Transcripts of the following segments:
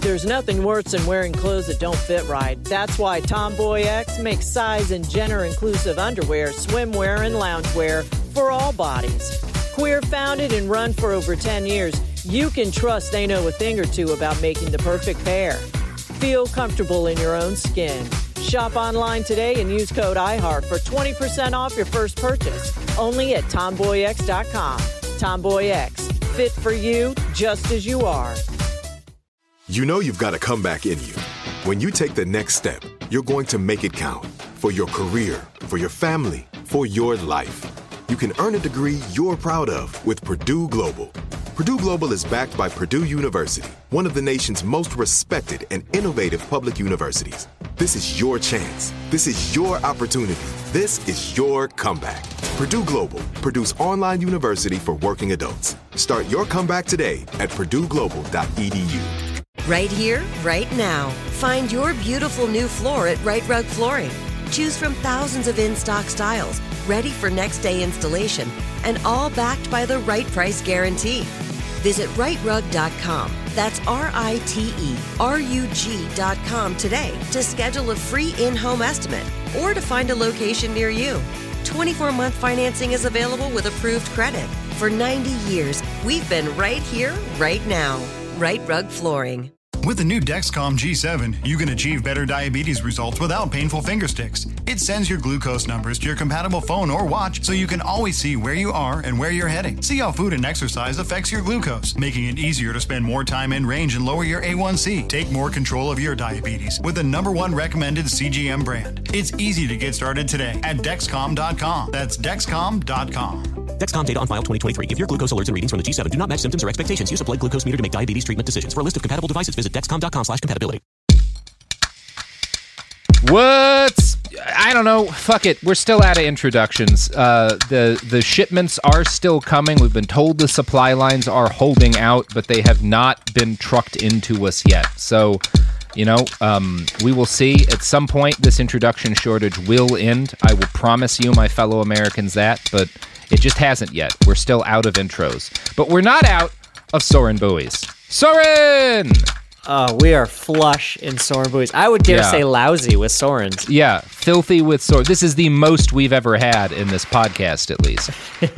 There's nothing worse than wearing clothes that don't fit right. That's why Tomboy X makes size and gender-inclusive underwear, swimwear, and loungewear for all bodies. Queer founded and run for over 10 years, you can trust they know a thing or two about making the perfect pair. Feel comfortable in your own skin. Shop online today and use code IHEART for 20% off your first purchase. Only at TomboyX.com. Tomboy X. Fit for you just as you are. You know you've got a comeback in you. When you take the next step, you're going to make it count. For your career, for your family, for your life. You can earn a degree you're proud of with Purdue Global. Purdue Global is backed by Purdue University, one of the nation's most respected and innovative public universities. This is your chance. This is your opportunity. This is your comeback. Purdue Global, Purdue's online university for working adults. Start your comeback today at purdueglobal.edu. Right here, right now. Find your beautiful new floor at Right Rug Flooring. Choose from thousands of in-stock styles, ready for next day installation, and all backed by the right price guarantee. Visit rightrug.com. That's RITERUG.com today to schedule a free in-home estimate or to find a location near you. 24-month financing is available with approved credit. For 90 years, we've been right here, right now. Right Rug Flooring. With the new Dexcom G7, you can achieve better diabetes results without painful finger sticks. It sends your glucose numbers to your compatible phone or watch so you can always see where you are and where you're heading. See how food and exercise affects your glucose, making it easier to spend more time in range and lower your A1C. Take more control of your diabetes with the #1 recommended CGM brand. It's easy to get started today at Dexcom.com. That's Dexcom.com. Dexcom data on file 2023. If your glucose alerts and readings from the G7 do not match symptoms or expectations, use a blood glucose meter to make diabetes treatment decisions. For a list of compatible devices, visit Dexcom.com/compatibility. I don't know. Fuck it. We're still out of introductions. The shipments are still coming. We've been told the supply lines are holding out, but they have not been trucked into us yet. So, we will see. At some point, this introduction shortage will end. I will promise you, my fellow Americans, that, but it just hasn't yet. We're still out of intros. But we're not out of Soren buoys. Soren! We are flush in Soren buoys. I would dare say lousy with Sorens. Yeah, filthy with Soren. This is the most we've ever had in this podcast, at least.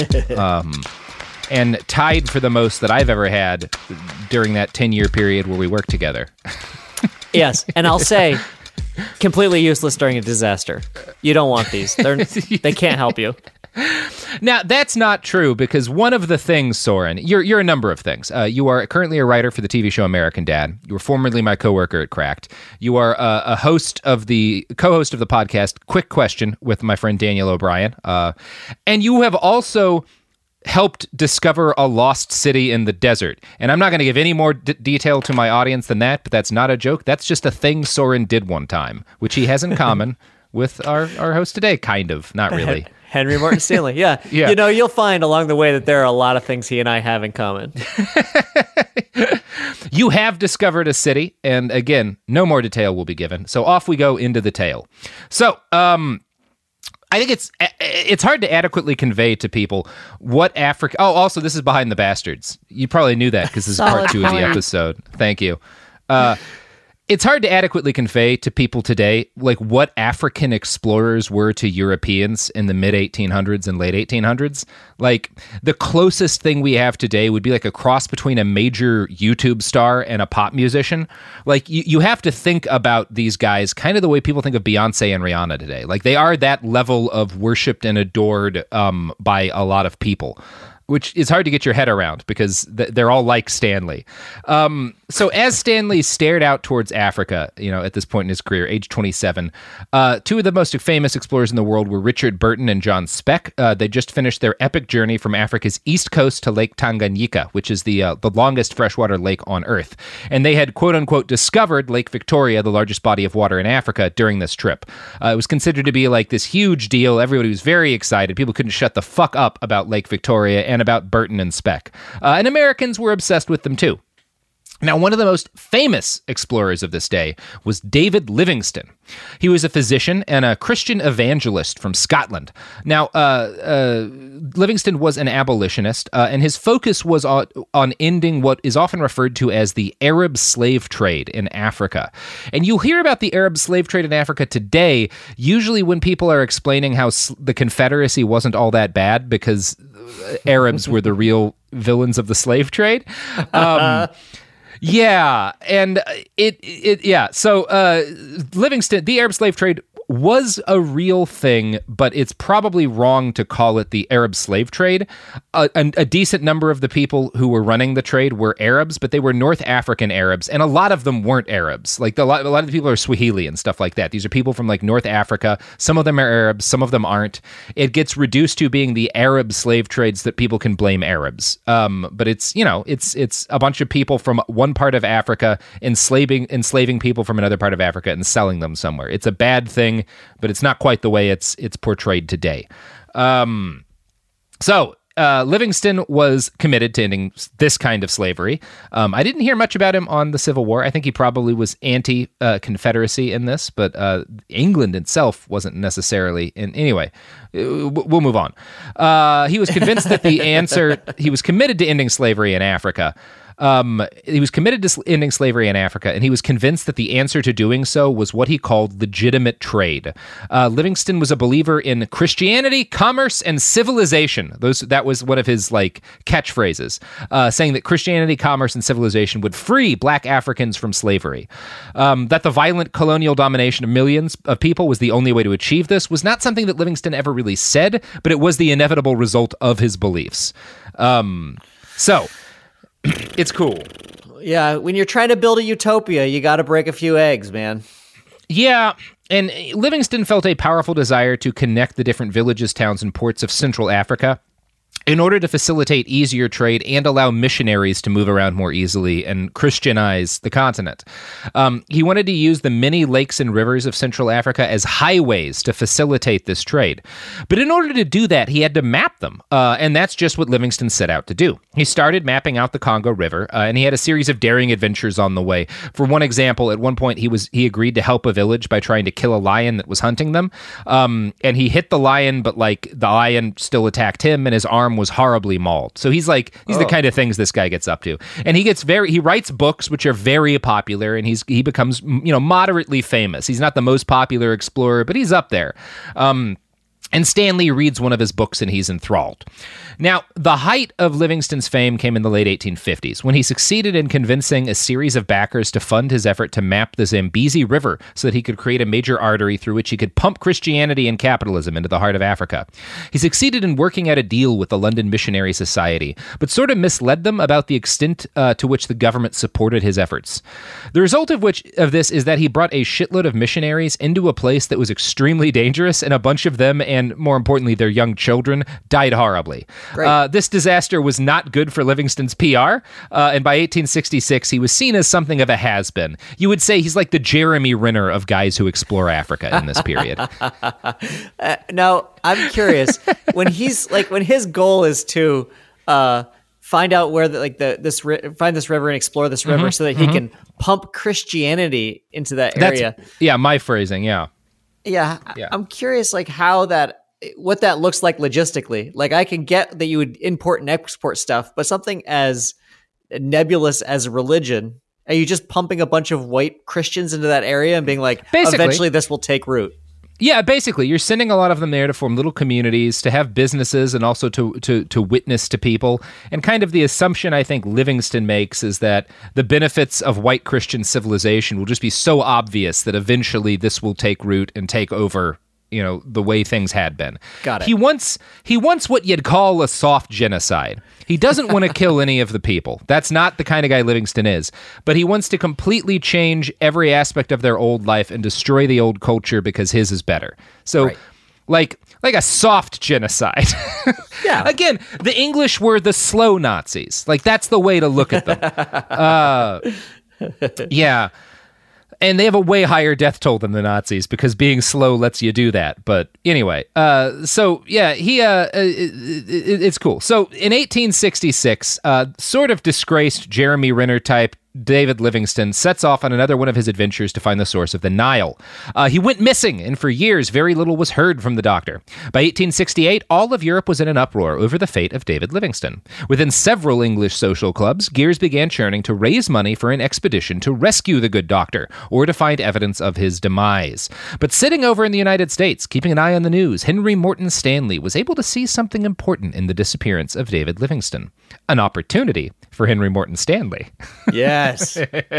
And tied for the most that I've ever had during that 10-year period where we worked together. Yes, and I'll say, completely useless during a disaster. You don't want these. They can't help you. Now, that's not true, because one of the things, Soren, you're a number of things. You are currently a writer for the TV show American Dad. You were formerly my coworker at Cracked. You are a co-host of the podcast Quick Question with my friend Daniel O'Brien. And you have also helped discover a lost city in the desert. And I'm not going to give any more detail to my audience than that, but that's not a joke. That's just a thing Soren did one time, which he has in common with our host today, kind of. Not really. Henry Morton Stanley, yeah. You'll find along the way that there are a lot of things he and I have in common. You have discovered a city, and again, no more detail will be given. So off we go into the tale. So, I think it's hard to adequately convey to people what Africa... Oh, also, this is Behind the Bastards. You probably knew that because this is part 2 of the episode. Thank you. It's hard to adequately convey to people today, like, what African explorers were to Europeans in the mid-1800s and late 1800s. Like, the closest thing we have today would be like a cross between a major YouTube star and a pop musician. Like, you have to think about these guys kind of the way people think of Beyonce and Rihanna today. Like, they are that level of worshipped and adored by a lot of people, which is hard to get your head around because they're all like Stanley. So as Stanley stared out towards Africa, at this point in his career, age 27, two of the most famous explorers in the world were Richard Burton and John Speck. They just finished their epic journey from Africa's east coast to Lake Tanganyika, which is the longest freshwater lake on Earth. And they had, quote unquote, discovered Lake Victoria, the largest body of water in Africa, during this trip. It was considered to be like this huge deal. Everybody was very excited. People couldn't shut the fuck up about Lake Victoria and about Burton and Speck. And Americans were obsessed with them too. Now, one of the most famous explorers of this day was David Livingstone. He was a physician and a Christian evangelist from Scotland. Now, Livingstone was an abolitionist, and his focus was on ending what is often referred to as the Arab slave trade in Africa. And you'll hear about the Arab slave trade in Africa today, usually when people are explaining how the Confederacy wasn't all that bad because Arabs were the real villains of the slave trade. Yeah, and So Livingstone, the Arab slave trade was a real thing, but it's probably wrong to call it the Arab slave trade. A decent number of the people who were running the trade were Arabs, but they were North African Arabs, and a lot of them weren't Arabs. Like a lot of the people are Swahili and stuff like that. These are people from like North Africa. Some of them are Arabs, some of them aren't. It gets reduced to being the Arab slave trades that people can blame Arabs. But it's a bunch of people from one part of Africa enslaving people from another part of Africa and selling them somewhere. It's a bad thing, but it's not quite the way it's portrayed today. Livingstone was committed to ending this kind of slavery. I didn't hear much about him on the Civil War. I think he probably was anti-Confederacy in this, but England itself wasn't necessarily. Anyway, we'll move on. He was convinced that he was committed to ending slavery in Africa. He was committed to ending slavery in Africa, and he was convinced that the answer to doing so was what he called legitimate trade. Livingstone was a believer in Christianity, commerce, and civilization. That was one of his catchphrases, saying that Christianity, commerce, and civilization would free Black Africans from slavery. That the violent colonial domination of millions of people was the only way to achieve this was not something that Livingstone ever really said, but it was the inevitable result of his beliefs. It's cool. Yeah, when you're trying to build a utopia, you got to break a few eggs, man. Yeah, and Livingstone felt a powerful desire to connect the different villages, towns, and ports of Central Africa in order to facilitate easier trade and allow missionaries to move around more easily and Christianize the continent. He wanted to use the many lakes and rivers of Central Africa as highways to facilitate this trade. But in order to do that, he had to map them, and that's just what Livingstone set out to do. He started mapping out the Congo River, and he had a series of daring adventures on the way. For one example, at one point, he agreed to help a village by trying to kill a lion that was hunting them, and he hit the lion, but the lion still attacked him, and his arm was horribly mauled. So he's the kind of things this guy gets up to. And he writes books which are very popular, and he becomes, moderately famous. He's not the most popular explorer, but he's up there. And Stanley reads one of his books and he's enthralled. Now, the height of Livingstone's fame came in the late 1850s when he succeeded in convincing a series of backers to fund his effort to map the Zambezi River so that he could create a major artery through which he could pump Christianity and capitalism into the heart of Africa. He succeeded in working out a deal with the London Missionary Society, but sort of misled them about the extent to which the government supported his efforts. The result of this is that he brought a shitload of missionaries into a place that was extremely dangerous, and a bunch of them, and more importantly, their young children, died horribly. This disaster was not good for Livingstone's PR, and by 1866, he was seen as something of a has-been. You would say he's like the Jeremy Renner of guys who explore Africa in this period. Now, I'm curious, when his goal is to find out where find this river and explore this river so that he can pump Christianity into that area. My phrasing, yeah. Yeah, I'm curious, what that looks like logistically. I can get that you would import and export stuff, but something as nebulous as religion, are you just pumping a bunch of white Christians into that area and being like, eventually this will take root? Yeah, basically, you're sending a lot of them there to form little communities, to have businesses, and also to witness to people. And kind of the assumption I think Livingstone makes is that the benefits of white Christian civilization will just be so obvious that eventually this will take root and take over, the way things had been. Got it. He wants what you'd call a soft genocide. He doesn't want to kill any of the people. That's not the kind of guy Livingstone is. But he wants to completely change every aspect of their old life and destroy the old culture because his is better. So, like a soft genocide. Yeah. Again, the English were the slow Nazis. That's the way to look at them. Yeah. And they have a way higher death toll than the Nazis because being slow lets you do that. But anyway, it's cool. So in 1866, sort of disgraced Jeremy Renner type David Livingstone sets off on another one of his adventures to find the source of the Nile. He went missing, and for years, very little was heard from the doctor. By 1868, all of Europe was in an uproar over the fate of David Livingstone. Within several English social clubs, gears began churning to raise money for an expedition to rescue the good doctor, or to find evidence of his demise. But sitting over in the United States, keeping an eye on the news, Henry Morton Stanley was able to see something important in the disappearance of David Livingstone. An opportunity for Henry Morton Stanley. Yes.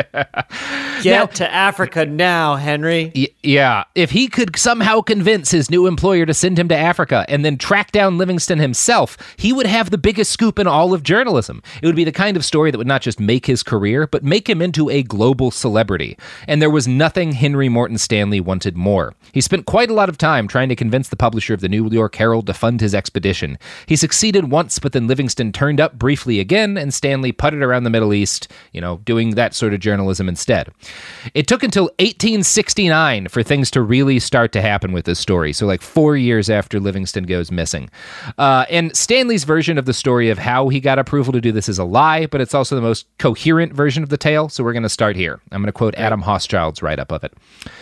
Get to Africa now, Henry. Yeah. If he could somehow convince his new employer to send him to Africa and then track down Livingstone himself, he would have the biggest scoop in all of journalism. It would be the kind of story that would not just make his career, but make him into a global celebrity. And there was nothing Henry Morton Stanley wanted more. He spent quite a lot of time trying to convince the publisher of the New York Herald to fund his expedition. He succeeded once, but then Livingstone turned up briefly again, and Stanley putted around the Middle East, doing that sort of journalism instead. It took until 1869 for things to really start to happen with this story, so like 4 years after Livingstone goes missing. And Stanley's version of the story of how he got approval to do this is a lie, but it's also the most coherent version of the tale, so we're going to start here. I'm going to quote Adam Hochschild's write-up of it.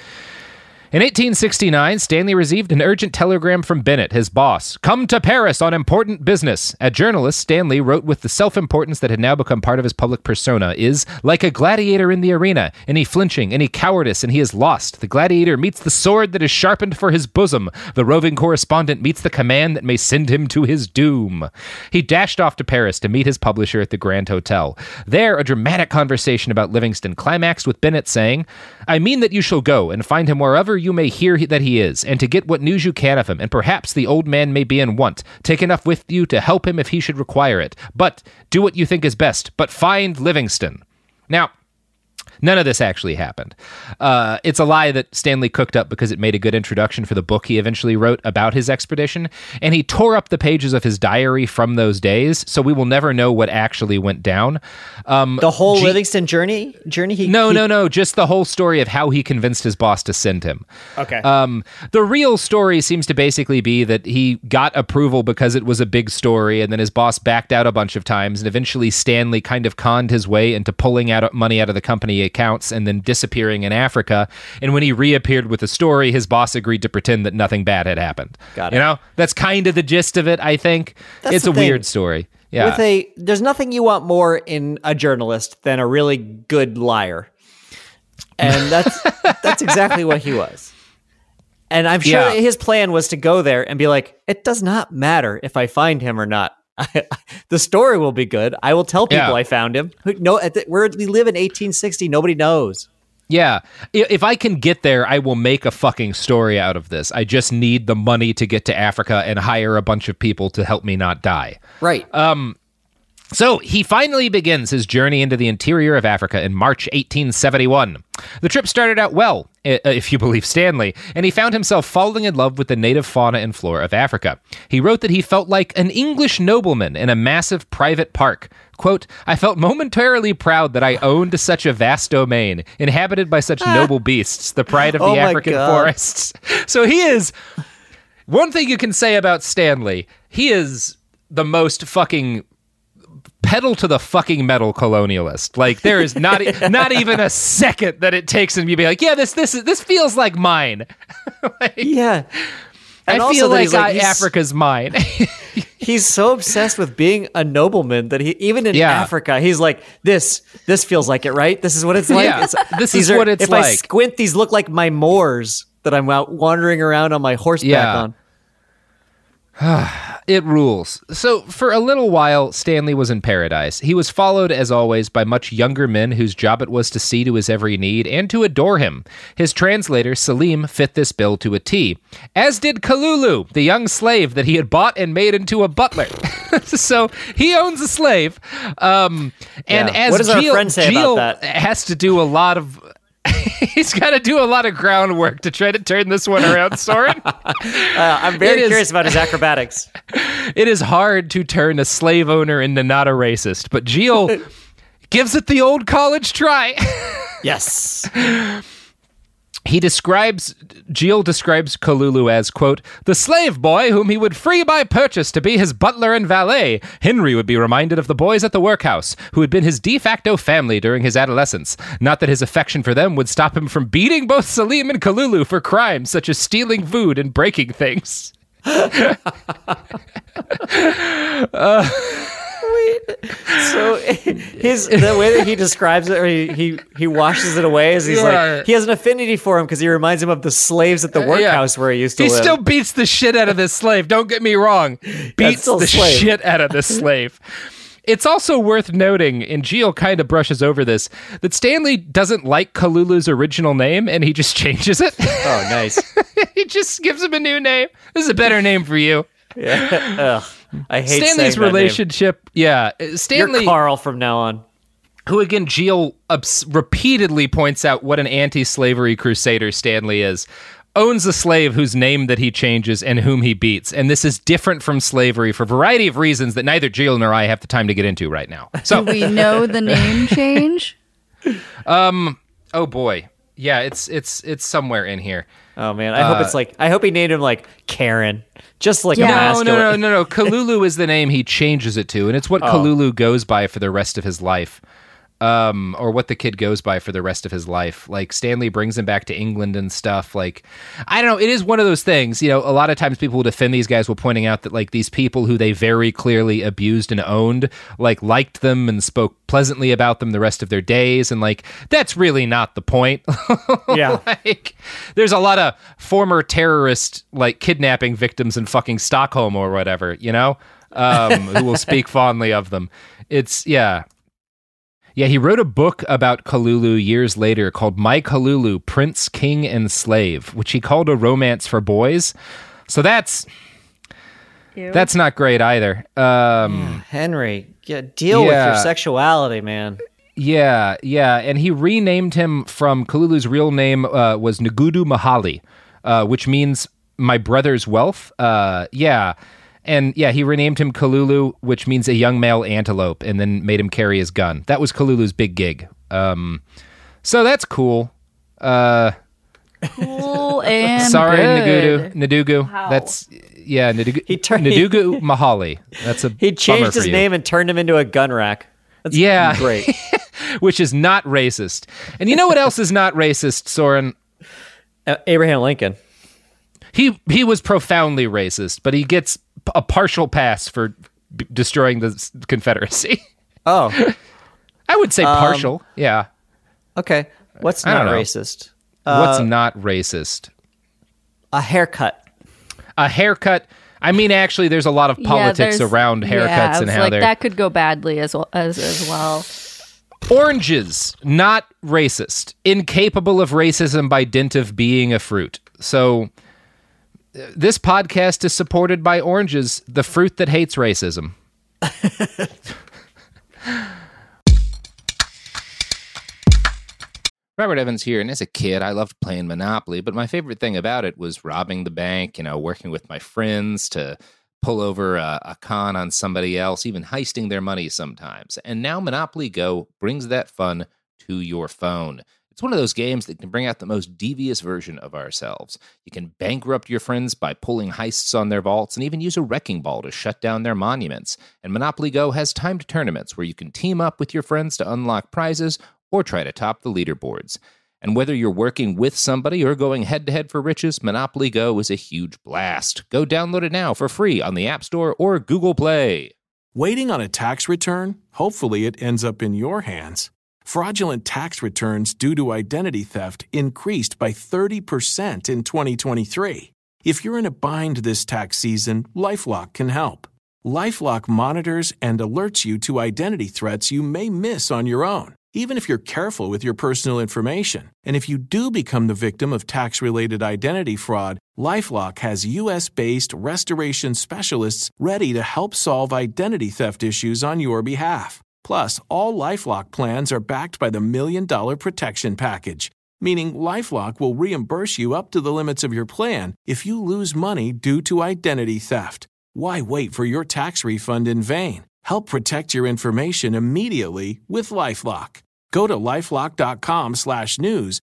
In 1869, Stanley received an urgent telegram from Bennett, his boss. Come to Paris on important business. A journalist, Stanley wrote with the self-importance that had now become part of his public persona, is like a gladiator in the arena. Any flinching, any cowardice, and he is lost. The gladiator meets the sword that is sharpened for his bosom. The roving correspondent meets the command that may send him to his doom. He dashed off to Paris to meet his publisher at the Grand Hotel. There, a dramatic conversation about Livingstone climaxed with Bennett saying, I mean that you shall go and find him wherever you may hear that he is, and to get what news you can of him, and perhaps the old man may be in want. Take enough with you to help him if he should require it. But do what you think is best, but find Livingstone. Now, none of this actually happened. It's a lie that Stanley cooked up because it made a good introduction for the book he eventually wrote about his expedition, and he tore up the pages of his diary from those days, so we will never know what actually went down. The whole Livingstone journey? No, just the whole story of how he convinced his boss to send him. Okay. The real story seems to basically be that he got approval because it was a big story, and then his boss backed out a bunch of times, and eventually Stanley kind of conned his way into pulling out money out of the company accounts and then disappearing in Africa. And when he reappeared with the story, his boss agreed to pretend that nothing bad had happened. Got it. That's kind of the gist of it, I think. It's a weird story. Yeah. There's nothing you want more in a journalist than a really good liar. And that's exactly what he was. And I'm sure his plan was to go there and be like, it does not matter if I find him or not. The story will be good. I will tell people I found him. No, we live in 1860. Nobody knows. Yeah. If I can get there, I will make a fucking story out of this. I just need the money to get to Africa and hire a bunch of people to help me not die. Right. So he finally begins his journey into the interior of Africa in March 1871. The trip started out well, if you believe Stanley, and he found himself falling in love with the native fauna and flora of Africa. He wrote that he felt like an English nobleman in a massive private park. Quote, I felt momentarily proud that I owned such a vast domain, inhabited by such noble beasts, the pride of the African forests. So he is... One thing you can say about Stanley, he is the most fucking... pedal to the fucking metal colonialist. Like there is not even a second that it takes him to be like, yeah, this feels like mine. Yeah. And I feel like Africa's mine. He's so obsessed with being a nobleman that he even in Africa, he's like, this feels like it, right? This is what it's like. Yeah, this is what it's like. If I squint, these look like my moors that I'm out wandering around on my horseback on. It rules. So for a little while, Stanley was in paradise. He was followed, as always, by much younger men whose job it was to see to his every need and to adore him. His translator, Salim, fit this bill to a T, as did Kalulu, the young slave that he had bought and made into a butler. So he owns a slave. And as what does our friend say about that? Has to do a lot of... He's got to do a lot of groundwork to try to turn this one around, Soren. I'm very curious about his acrobatics. It is hard to turn a slave owner into not a racist, but Gilles gives it the old college try. Yes. Gilles describes Kalulu as, quote, the slave boy whom he would free by purchase to be his butler and valet. Henry would be reminded of the boys at the workhouse, who had been his de facto family during his adolescence. Not that his affection for them would stop him from beating both Salim and Kalulu for crimes such as stealing food and breaking things. So the way that he describes it, or he washes it away, is he's like, he has an affinity for him because he reminds him of the slaves at the workhouse where he used to live. He still beats the shit out of this slave. Don't get me wrong. Beats the shit out of this slave. It's also worth noting, and Gilles kind of brushes over this, that Stanley doesn't like Kalulu's original name, and he just changes it. Oh, nice. He just gives him a new name. This is a better name for you. Yeah. I hate Stanley's relationship. Yeah, Stanley. You're Carl from now on. Who again, Gilles repeatedly points out what an anti-slavery crusader Stanley is. Owns a slave whose name that he changes and whom he beats, and this is different from slavery for a variety of reasons that neither Gilles nor I have the time to get into right now. So do we know the name change? Oh boy, yeah, it's somewhere in here. Oh man, I hope he named him like Karen. Just like a masculine. No. Kalulu is the name he changes it to, and it's what Kalulu goes by for the rest of his life. Or what the kid goes by for the rest of his life. Like, Stanley brings him back to England and stuff. Like, I don't know. It is one of those things, you know, a lot of times people will defend these guys while pointing out that, like, these people who they very clearly abused and owned, like, liked them and spoke pleasantly about them the rest of their days. And, like, that's really not the point. Yeah. Like, there's a lot of former terrorist, like, kidnapping victims in fucking Stockholm or whatever, you know, who will speak fondly of them. Yeah, he wrote a book about Kalulu years later called My Kalulu, Prince, King, and Slave, which he called a romance for boys. So that's not great either. Henry, deal with your sexuality, man. Yeah, and he renamed him from Kalulu's real name was Ngudu Mahali, which means my brother's wealth. And yeah, he renamed him Kalulu, which means a young male antelope, and then made him carry his gun. That was Kalulu's big gig. So that's cool. Cool and sorry, good. Nadugu. Wow. That's Nadugu. Nadugu Mahali. That's a he changed his name and turned him into a gun rack. That's great. Which is not racist. And you know what else is not racist, Soren? Abraham Lincoln. He was profoundly racist, but he gets a partial pass for destroying the Confederacy. Oh. I would say partial, yeah. Okay. What's not racist? What's not racist? A haircut. A haircut. I mean, actually, there's a lot of politics around haircuts and how they're... that could go badly as well. Oranges, not racist. Incapable of racism by dint of being a fruit. So... this podcast is supported by oranges, the fruit that hates racism. Robert Evans here, and as a kid, I loved playing Monopoly, but my favorite thing about it was robbing the bank, working with my friends to pull over a con on somebody else, even heisting their money sometimes. And now Monopoly Go brings that fun to your phone. It's one of those games that can bring out the most devious version of ourselves. You can bankrupt your friends by pulling heists on their vaults and even use a wrecking ball to shut down their monuments. And Monopoly Go has timed tournaments where you can team up with your friends to unlock prizes or try to top the leaderboards. And whether you're working with somebody or going head-to-head for riches, Monopoly Go is a huge blast. Go download it now for free on the App Store or Google Play. Waiting on a tax return? Hopefully it ends up in your hands. Fraudulent tax returns due to identity theft increased by 30% in 2023. If you're in a bind this tax season, LifeLock can help. LifeLock monitors and alerts you to identity threats you may miss on your own, even if you're careful with your personal information. And if you do become the victim of tax-related identity fraud, LifeLock has U.S.-based restoration specialists ready to help solve identity theft issues on your behalf. Plus, all LifeLock plans are backed by the $1 Million Protection Package, meaning LifeLock will reimburse you up to the limits of your plan if you lose money due to identity theft. Why wait for your tax refund in vain? Help protect your information immediately with LifeLock. Go to LifeLock.com/news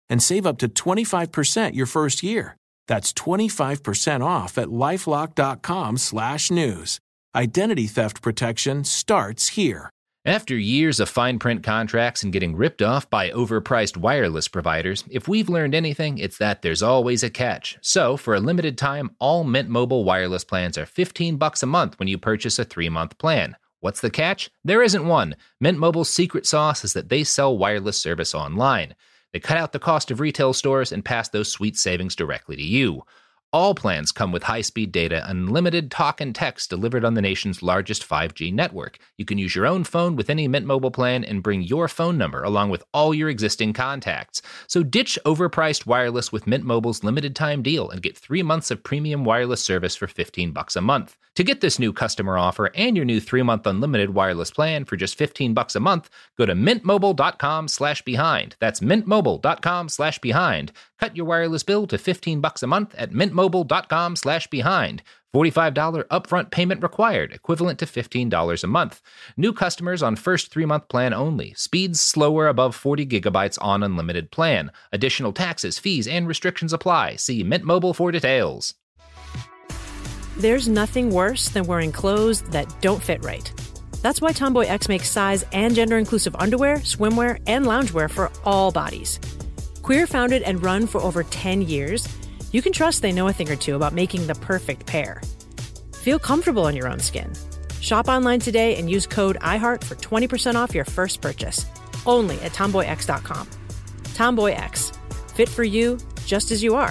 and save up to 25% your first year. That's 25% off at LifeLock.com/news. Identity theft protection starts here. After years of fine print contracts and getting ripped off by overpriced wireless providers, if we've learned anything, it's that there's always a catch. So, for a limited time, all Mint Mobile wireless plans are $15 a month when you purchase a 3-month plan. What's the catch? There isn't one. Mint Mobile's secret sauce is that they sell wireless service online. They cut out the cost of retail stores and pass those sweet savings directly to you. All plans come with high-speed data, unlimited talk and text delivered on the nation's largest 5G network. You can use your own phone with any Mint Mobile plan and bring your phone number along with all your existing contacts. So ditch overpriced wireless with Mint Mobile's limited-time deal and get 3 months of premium wireless service for $15 a month. To get this new customer offer and your new 3-month unlimited wireless plan for just $15 a month, go to mintmobile.com/behind. That's mintmobile.com/behind. Cut your wireless bill to $15 a month at mintmobile.com/behind. $45 upfront payment required, equivalent to $15 a month. New customers on first 3-month plan only. Speeds slower above 40 gigabytes on unlimited plan. Additional taxes, fees, and restrictions apply. See Mint Mobile for details. There's nothing worse than wearing clothes that don't fit right. That's why Tomboy X makes size and gender-inclusive underwear, swimwear, and loungewear for all bodies. Queer founded and run for over 10 years, you can trust they know a thing or two about making the perfect pair. Feel comfortable in your own skin. Shop online today and use code IHEART for 20% off your first purchase. Only at TomboyX.com. Tomboy X. Fit for you, just as you are.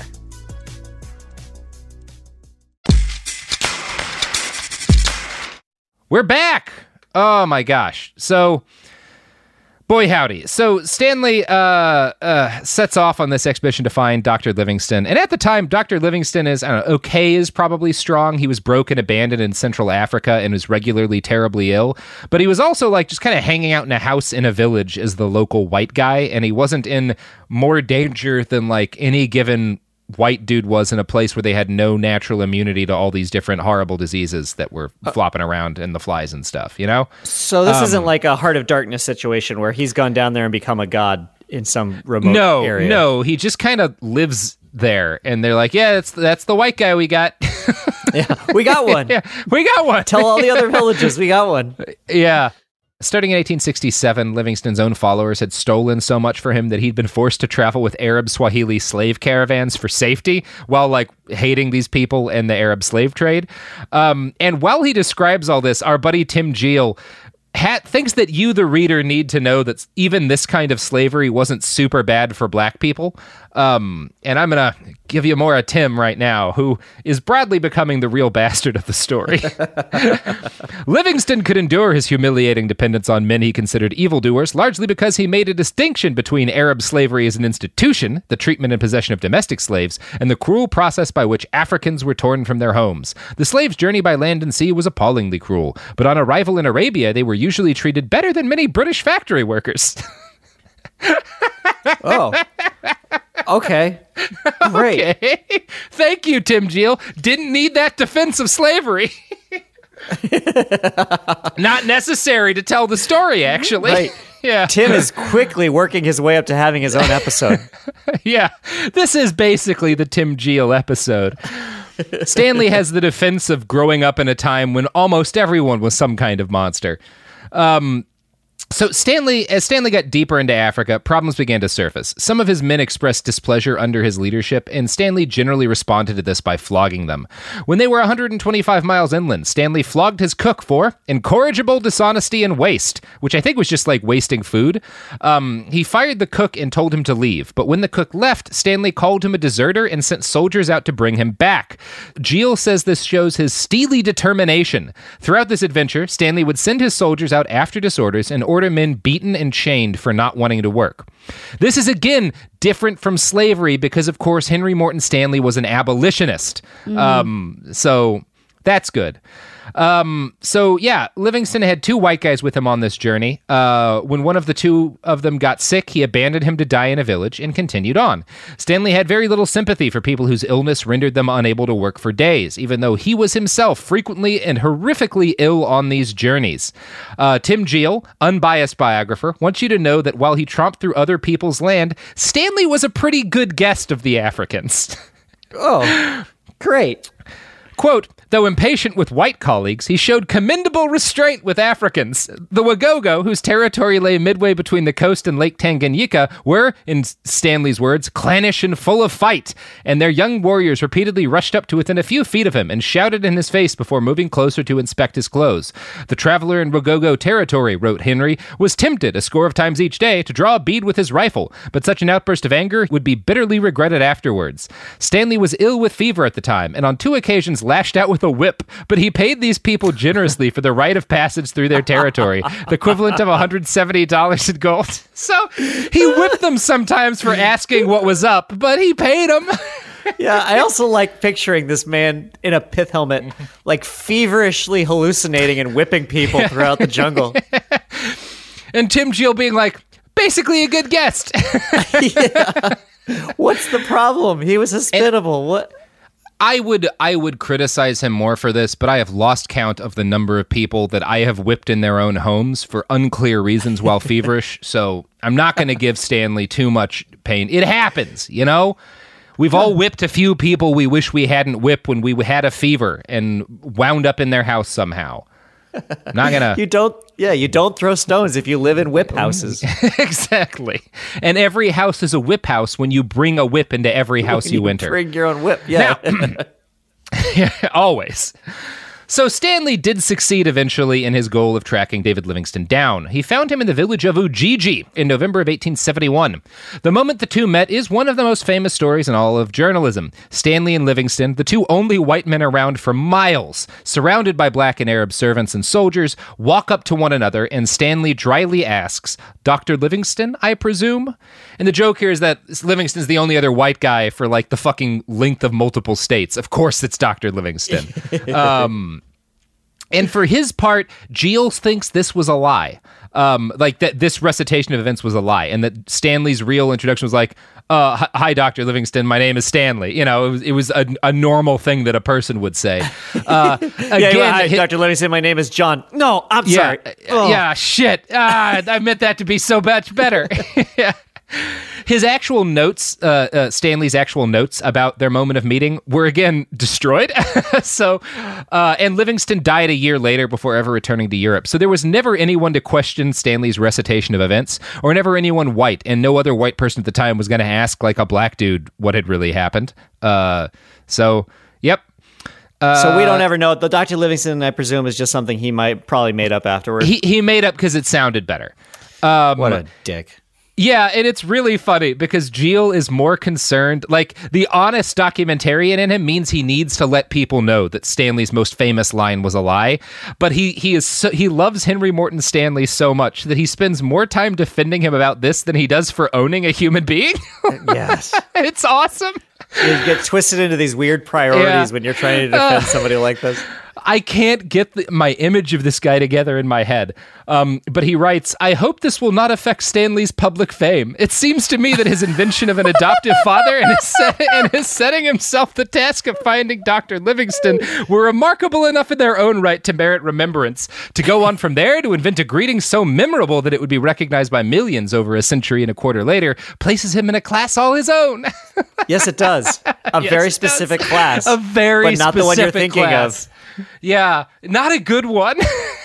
We're back! Oh my gosh. So, boy howdy. So Stanley sets off on this expedition to find Dr. Livingston. And at the time, Dr. Livingston is, I don't know, okay is probably strong. He was broken, abandoned in Central Africa and was regularly terribly ill. But he was also like just kind of hanging out in a house in a village as the local white guy. And he wasn't in more danger than like any given white dude was in a place where they had no natural immunity to all these different horrible diseases that were flopping around and the flies and stuff, you know? So this isn't like a Heart of Darkness situation where he's gone down there and become a god in some remote area. No, he just kind of lives there. And they're like, yeah, that's the white guy we got. Yeah, we got one. Yeah, we got one. Tell all the other villages we got one. Yeah. Starting in 1867, Livingston's own followers had stolen so much for him that he'd been forced to travel with Arab Swahili slave caravans for safety while, like, hating these people and the Arab slave trade. And while he describes all this, our buddy Tim Giel thinks that you, the reader, need to know that even this kind of slavery wasn't super bad for black people. And I'm going to give you more of Tim right now, who is broadly becoming the real bastard of the story. Livingston could endure his humiliating dependence on men he considered evildoers, largely because he made a distinction between Arab slavery as an institution, the treatment and possession of domestic slaves, and the cruel process by which Africans were torn from their homes. The slaves' journey by land and sea was appallingly cruel, but on arrival in Arabia, they were usually treated better than many British factory workers. Oh. Okay. Great. Okay. Thank you, Tim Giel. Didn't need that defense of slavery. Not necessary to tell the story, actually. Right. Yeah. Tim is quickly working his way up to having his own episode. Yeah. This is basically the Tim Giel episode. Stanley has the defense of growing up in a time when almost everyone was some kind of monster. So as Stanley got deeper into Africa, problems began to surface. Some of his men expressed displeasure under his leadership, and Stanley generally responded to this by flogging them. When they were 125 miles inland, Stanley flogged his cook for incorrigible dishonesty and waste, which I think was just like wasting food. He fired the cook and told him to leave, but when the cook left, Stanley called him a deserter and sent soldiers out to bring him back. Giel says this shows his steely determination. Throughout this adventure, Stanley would send his soldiers out after disorders and order men beaten and chained for not wanting to work. This is, again, different from slavery because, of course, Henry Morton Stanley was an abolitionist. So That's good. So yeah, Livingston had 2 white guys with him on this journey. When one of the 2 of them got sick, he abandoned him to die in a village and continued on. Stanley had very little sympathy for people whose illness rendered them unable to work for days, even though he was himself frequently and horrifically ill on these journeys. Tim Geel, unbiased biographer, wants you to know that while he tromped through other people's land, Stanley was a pretty good guest of the Africans. Oh, great. Quote, though impatient with white colleagues, he showed commendable restraint with Africans. The Wagogo, whose territory lay midway between the coast and Lake Tanganyika, were, in Stanley's words, clannish and full of fight, and their young warriors repeatedly rushed up to within a few feet of him and shouted in his face before moving closer to inspect his clothes. The traveler in Wagogo territory, wrote Henry, was tempted a score of times each day to draw a bead with his rifle, but such an outburst of anger would be bitterly regretted afterwards. Stanley was ill with fever at the time, and on 2 occasions lashed out with a whip, but he paid these people generously for the rite of passage through their territory, the equivalent of $170 in gold. So he whipped them sometimes for asking what was up, but he paid them. Yeah, I also like picturing this man in a pith helmet, like feverishly hallucinating and whipping people throughout the jungle. And Tim Geel being like, basically a good guest. Yeah. What's the problem? He was hospitable. What? I would criticize him more for this, but I have lost count of the number of people that I have whipped in their own homes for unclear reasons while feverish, so I'm not going to give Stanley too much pain. It happens, you know? We've all whipped a few people we wish we hadn't whipped when we had a fever and wound up in their house somehow. Not gonna. You don't throw stones if you live in whip houses. Exactly. And every house is a whip house when you bring a whip into every house you enter. Bring your own whip, yeah. Now, always. So Stanley did succeed eventually in his goal of tracking David Livingstone down. He found him in the village of Ujiji in November of 1871. The moment the 2 met is one of the most famous stories in all of journalism. Stanley and Livingstone, the 2 only white men around for miles, surrounded by black and Arab servants and soldiers, walk up to one another, and Stanley dryly asks, "Dr. Livingstone, I presume?" And the joke here is that Livingstone's the only other white guy for like the fucking length of multiple states. Of course it's Dr. Livingstone. And for his part, Geel thinks this was a lie. Like that this recitation of events was a lie, and that Stanley's real introduction was like, hi, Dr. Livingstone, my name is Stanley. You know, it was a normal thing that a person would say. Again, hi, Dr. Livingstone, my name is John. No, I'm sorry. Yeah, shit. I meant that to be so much better. Yeah. His actual notes, Stanley's actual notes about their moment of meeting were again destroyed. And Livingstone died a year later before ever returning to Europe. So there was never anyone to question Stanley's recitation of events, or never anyone white, and no other white person at the time was going to ask like a black dude what had really happened. Yep. So we don't ever know. The Dr. Livingstone, I presume, is just something he probably made up afterwards. He made up because it sounded better. What a dick. Yeah, and it's really funny because Geel is more concerned, like the honest documentarian in him means he needs to let people know that Stanley's most famous line was a lie, but he loves Henry Morton Stanley so much that he spends more time defending him about this than he does for owning a human being. Yes. It's awesome. You get twisted into these weird priorities when you're trying to defend somebody like this. I can't get my image of this guy together in my head. But he writes, "I hope this will not affect Stanley's public fame. It seems to me that his invention of an adoptive father and his setting himself the task of finding Dr. Livingstone were remarkable enough in their own right to merit remembrance. To go on from there to invent a greeting so memorable that it would be recognized by millions over a century and a quarter later places him in a class all his own." Yes, it does. A very specific class. A very but not specific the one you're thinking class. of. Yeah, not a good one.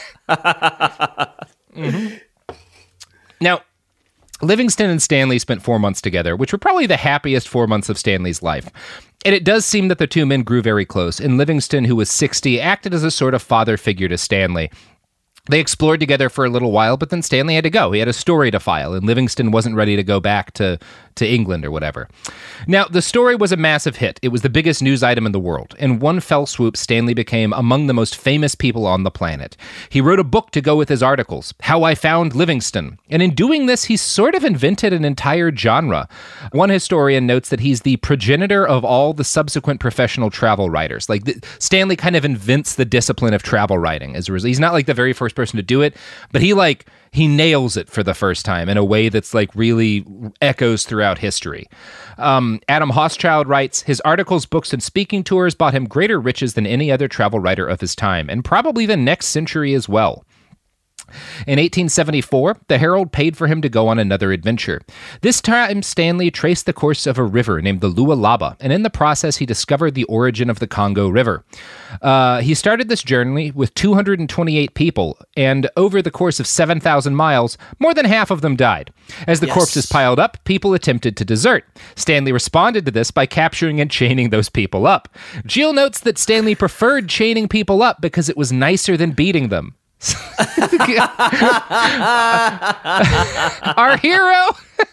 Mm-hmm. Now, Livingstone and Stanley spent 4 months together, which were probably the happiest 4 months of Stanley's life. And it does seem that the 2 men grew very close, and Livingstone, who was 60, acted as a sort of father figure to Stanley. They explored together for a little while, but then Stanley had to go. He had a story to file, and Livingstone wasn't ready to go back to England or whatever. Now, the story was a massive hit. It was the biggest news item in the world. In one fell swoop, Stanley became among the most famous people on the planet. He wrote a book to go with his articles, How I Found Livingston. And in doing this, he sort of invented an entire genre. One historian notes that he's the progenitor of all the subsequent professional travel writers. Like, Stanley kind of invents the discipline of travel writing. He's not like the very first person to do it, but he nails it for the first time in a way that's like really echoes throughout history. Adam Hochschild writes, his articles, books, and speaking tours bought him greater riches than any other travel writer of his time, and probably the next century as well. In 1874, the Herald paid for him to go on another adventure. This time, Stanley traced the course of a river named the Lualaba, and in the process, he discovered the origin of the Congo River. He started this journey with 228 people, and over the course of 7,000 miles, more than half of them died. As the corpses piled up, people attempted to desert. Stanley responded to this by capturing and chaining those people up. Gilles notes that Stanley preferred chaining people up because it was nicer than beating them. Our hero.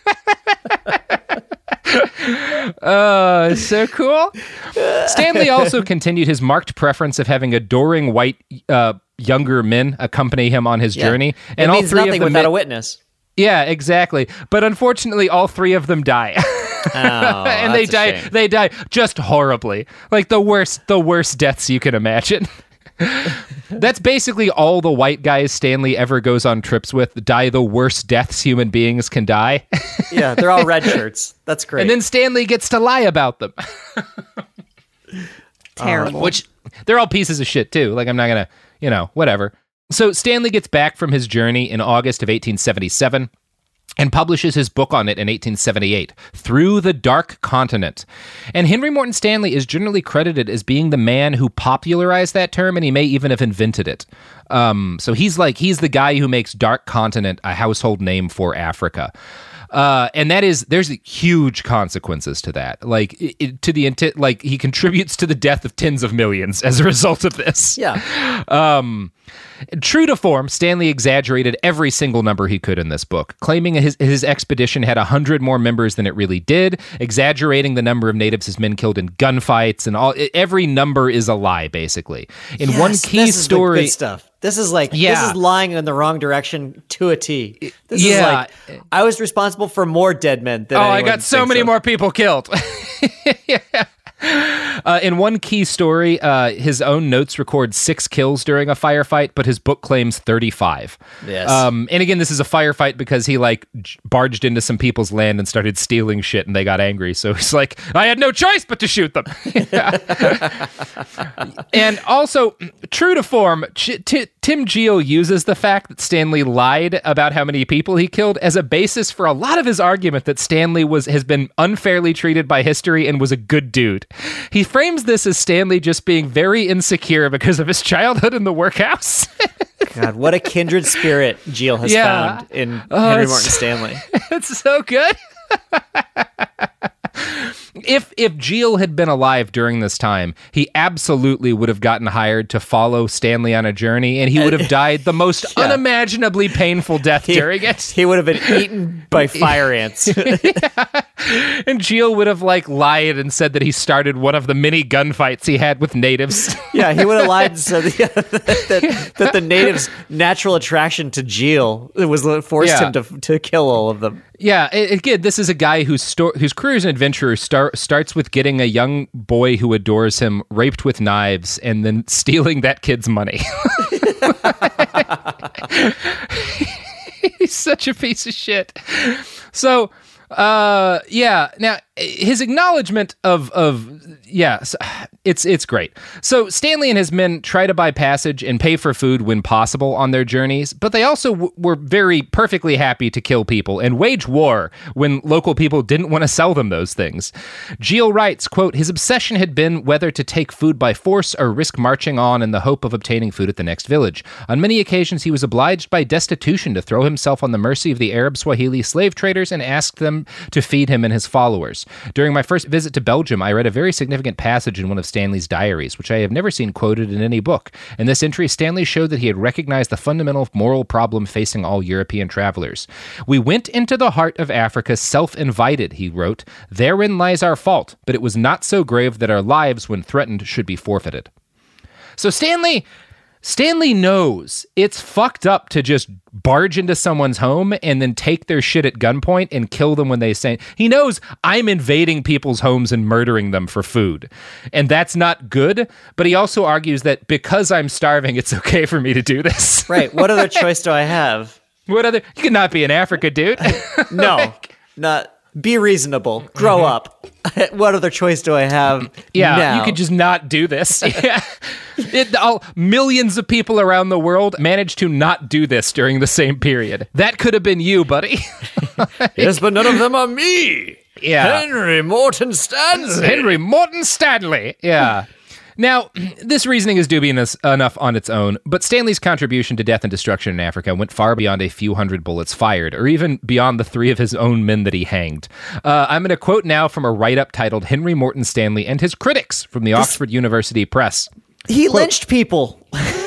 So cool. Stanley also continued his marked preference of having adoring white younger men accompany him on his journey, and it means all three nothing of them without a witness. Yeah, exactly. But unfortunately, all three of them die. And they die. They die just horribly, like the worst deaths you can imagine. That's basically all the white guys Stanley ever goes on trips with die the worst deaths human beings can die. Yeah, they're all red shirts. That's great. And then Stanley gets to lie about them. Terrible. Which, they're all pieces of shit too. Like, I'm not gonna, whatever. So Stanley gets back from his journey in August of 1877. And publishes his book on it in 1878, Through the Dark Continent. And Henry Morton Stanley is generally credited as being the man who popularized that term, and he may even have invented it. So he's the guy who makes Dark Continent a household name for Africa. And there's huge consequences to that. Like, he contributes to the death of tens of millions as a result of this. Yeah. True to form, Stanley exaggerated every single number he could in this book, claiming his expedition had 100 more members than it really did, exaggerating the number of natives his men killed in gunfights, and all. Every number is a lie, basically. In one key story, good stuff. This is this is lying in the wrong direction to a T. This is like, I was responsible for more dead men than I got so many more people killed. Yeah. In one key story, his own notes record 6 kills during a firefight, but his book claims 35. Yes. And again, this is a firefight because he barged into some people's land and started stealing shit, and they got angry. So he's like, I had no choice but to shoot them. And also, true to form, Tim Gilles uses the fact that Stanley lied about how many people he killed as a basis for a lot of his argument that Stanley has been unfairly treated by history and was a good dude. He frames this as Stanley just being very insecure because of his childhood in the workhouse. God, what a kindred spirit Gilles has found in Henry Morton Stanley. It's so good. If Gilles had been alive during this time, he absolutely would have gotten hired to follow Stanley on a journey, and he would have died the most unimaginably painful death during it. He would have been eaten by fire ants. And Gilles would have lied and said that he started one of the many gunfights he had with natives. Yeah, he would have lied and said that the natives' natural attraction to Gilles forced him to kill all of them. Yeah, again, this is a guy whose career as an adventurer starts with getting a young boy who adores him raped with knives and then stealing that kid's money. He's such a piece of shit. So, now his acknowledgement it's great. So Stanley and his men try to buy passage and pay for food when possible on their journeys, but they also were very perfectly happy to kill people and wage war when local people didn't want to sell them those things. Gilles writes, quote, his obsession had been whether to take food by force or risk marching on in the hope of obtaining food at the next village. On many occasions, he was obliged by destitution to throw himself on the mercy of the Arab Swahili slave traders and ask them them to feed him and his followers. During my first visit to Belgium, I read a very significant passage in one of Stanley's diaries, which I have never seen quoted in any book. In this entry, Stanley showed that he had recognized the fundamental moral problem facing all European travelers. We went into the heart of Africa self-invited, he wrote. Therein lies our fault, but it was not so grave that our lives, when threatened, should be forfeited. So Stanley knows it's fucked up to just barge into someone's home and then take their shit at gunpoint and kill them when they say. He knows I'm invading people's homes and murdering them for food. And that's not good, but he also argues that because I'm starving, it's okay for me to do this. Right. What other choice do I have? You cannot be in Africa, dude. No, not. Be reasonable. Grow up. What other choice do I have? Yeah, now? You could just not do this. Yeah. Millions of people around the world managed to not do this during the same period. That could have been you, buddy. Yes, but none of them are me. Yeah. Henry Morton Stanley. Yeah. Now, this reasoning is dubious enough on its own, but Stanley's contribution to death and destruction in Africa went far beyond a few hundred bullets fired, or even beyond the 3 of his own men that he hanged. I'm going to quote now from a write-up titled Henry Morton Stanley and His Critics from the Oxford University Press. He lynched people.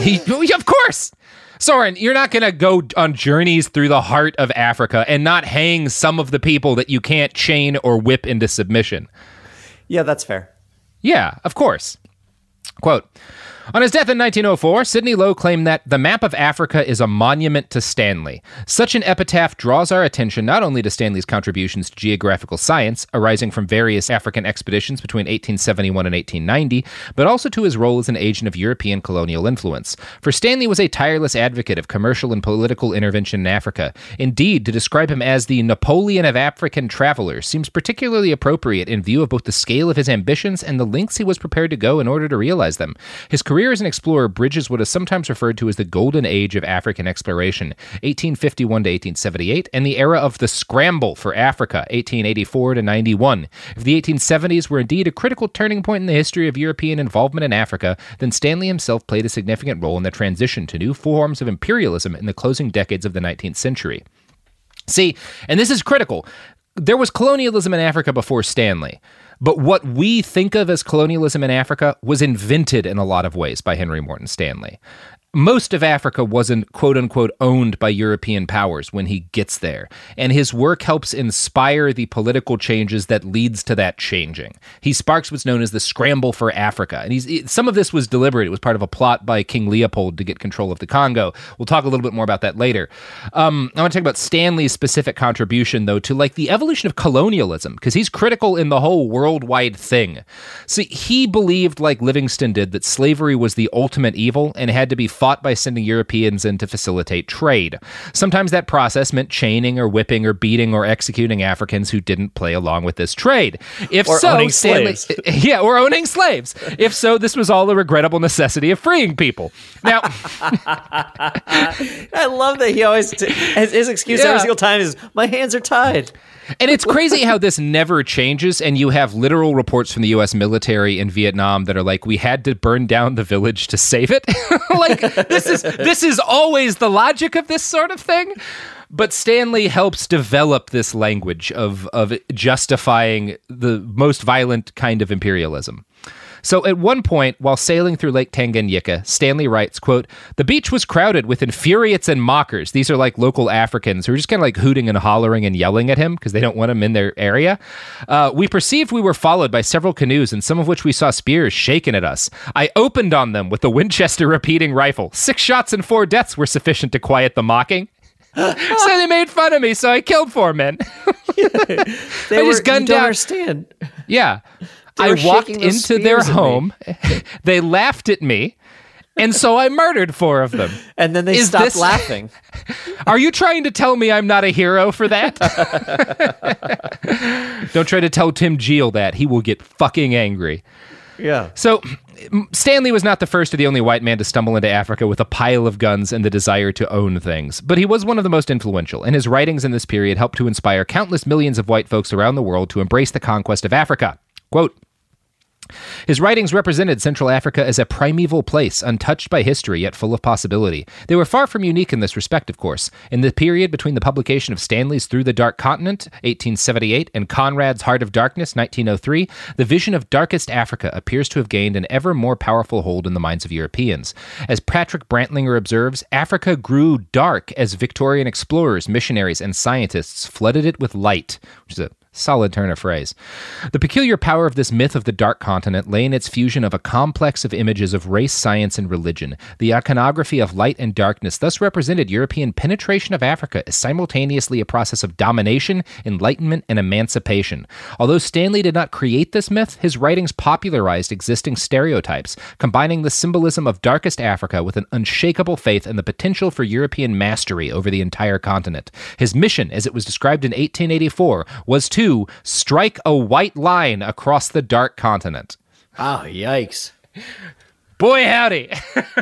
Of course! Soren, you're not going to go on journeys through the heart of Africa and not hang some of the people that you can't chain or whip into submission. Yeah, that's fair. Yeah, of course. Quote, on his death in 1904, Sidney Lowe claimed that the map of Africa is a monument to Stanley. Such an epitaph draws our attention not only to Stanley's contributions to geographical science, arising from various African expeditions between 1871 and 1890, but also to his role as an agent of European colonial influence. For Stanley was a tireless advocate of commercial and political intervention in Africa. Indeed, to describe him as the Napoleon of African travelers seems particularly appropriate in view of both the scale of his ambitions and the lengths he was prepared to go in order to realize them. His career as an explorer bridges what is sometimes referred to as the golden age of African exploration, 1851 to 1878, and the era of the scramble for Africa, 1884 to 91. If the 1870s were indeed a critical turning point in the history of European involvement in Africa, then Stanley himself played a significant role in the transition to new forms of imperialism in the closing decades of the 19th century. See, and this is critical, there was colonialism in Africa before Stanley. But what we think of as colonialism in Africa was invented in a lot of ways by Henry Morton Stanley. Most of Africa wasn't, quote-unquote, owned by European powers when he gets there, and his work helps inspire the political changes that leads to that changing. He sparks what's known as the scramble for Africa, and some of this was deliberate. It was part of a plot by King Leopold to get control of the Congo. We'll talk a little bit more about that later. I want to talk about Stanley's specific contribution, though, to the evolution of colonialism, because he's critical in the whole worldwide thing. See, he believed, like Livingston did, that slavery was the ultimate evil and had to be fought by sending Europeans in to facilitate trade. Sometimes that process meant chaining or whipping or beating or executing Africans who didn't play along with this trade. Owning slaves. Yeah, or owning slaves. If so, this was all a regrettable necessity of freeing people. Now, I love that he always his excuse every single time is my hands are tied. And it's crazy how this never changes, and you have literal reports from the U.S. military in Vietnam that are like, we had to burn down the village to save it. This is always the logic of this sort of thing. But Stanley helps develop this language of justifying the most violent kind of imperialism. So at one point, while sailing through Lake Tanganyika, Stanley writes, quote, the beach was crowded with infuriates and mockers. These are like local Africans who are just kind of like hooting and hollering and yelling at him because they don't want him in their area. We perceived we were followed by several canoes, and some of which we saw spears shaken at us. I opened on them with the Winchester repeating rifle. 6 shots and 4 deaths were sufficient to quiet the mocking. So they made fun of me, so I killed 4 men. I just gunned down. Understand. Yeah. I walked into their home, they laughed at me, and so I murdered 4 of them. And then they stopped laughing. Are you trying to tell me I'm not a hero for that? Don't try to tell Tim Geel that. He will get fucking angry. Yeah. So Stanley was not the first or the only white man to stumble into Africa with a pile of guns and the desire to own things, but he was one of the most influential, and his writings in this period helped to inspire countless millions of white folks around the world to embrace the conquest of Africa. Quote, His writings represented Central Africa as a primeval place, untouched by history, yet full of possibility. They were far from unique in this respect, of course. In the period between the publication of Stanley's Through the Dark Continent, 1878, and Conrad's Heart of Darkness, 1903, the vision of darkest Africa appears to have gained an ever more powerful hold in the minds of Europeans. As Patrick Brantlinger observes, Africa grew dark as Victorian explorers, missionaries, and scientists flooded it with light, which is a solid turn of phrase. The peculiar power of this myth of the Dark Continent lay in its fusion of a complex of images of race, science, and religion. The iconography of light and darkness thus represented European penetration of Africa as simultaneously a process of domination, enlightenment, and emancipation. Although Stanley did not create this myth, his writings popularized existing stereotypes, combining the symbolism of darkest Africa with an unshakable faith in the potential for European mastery over the entire continent. His mission, as it was described in 1884, was to strike a white line across the Dark Continent. Oh, yikes. Boy, howdy.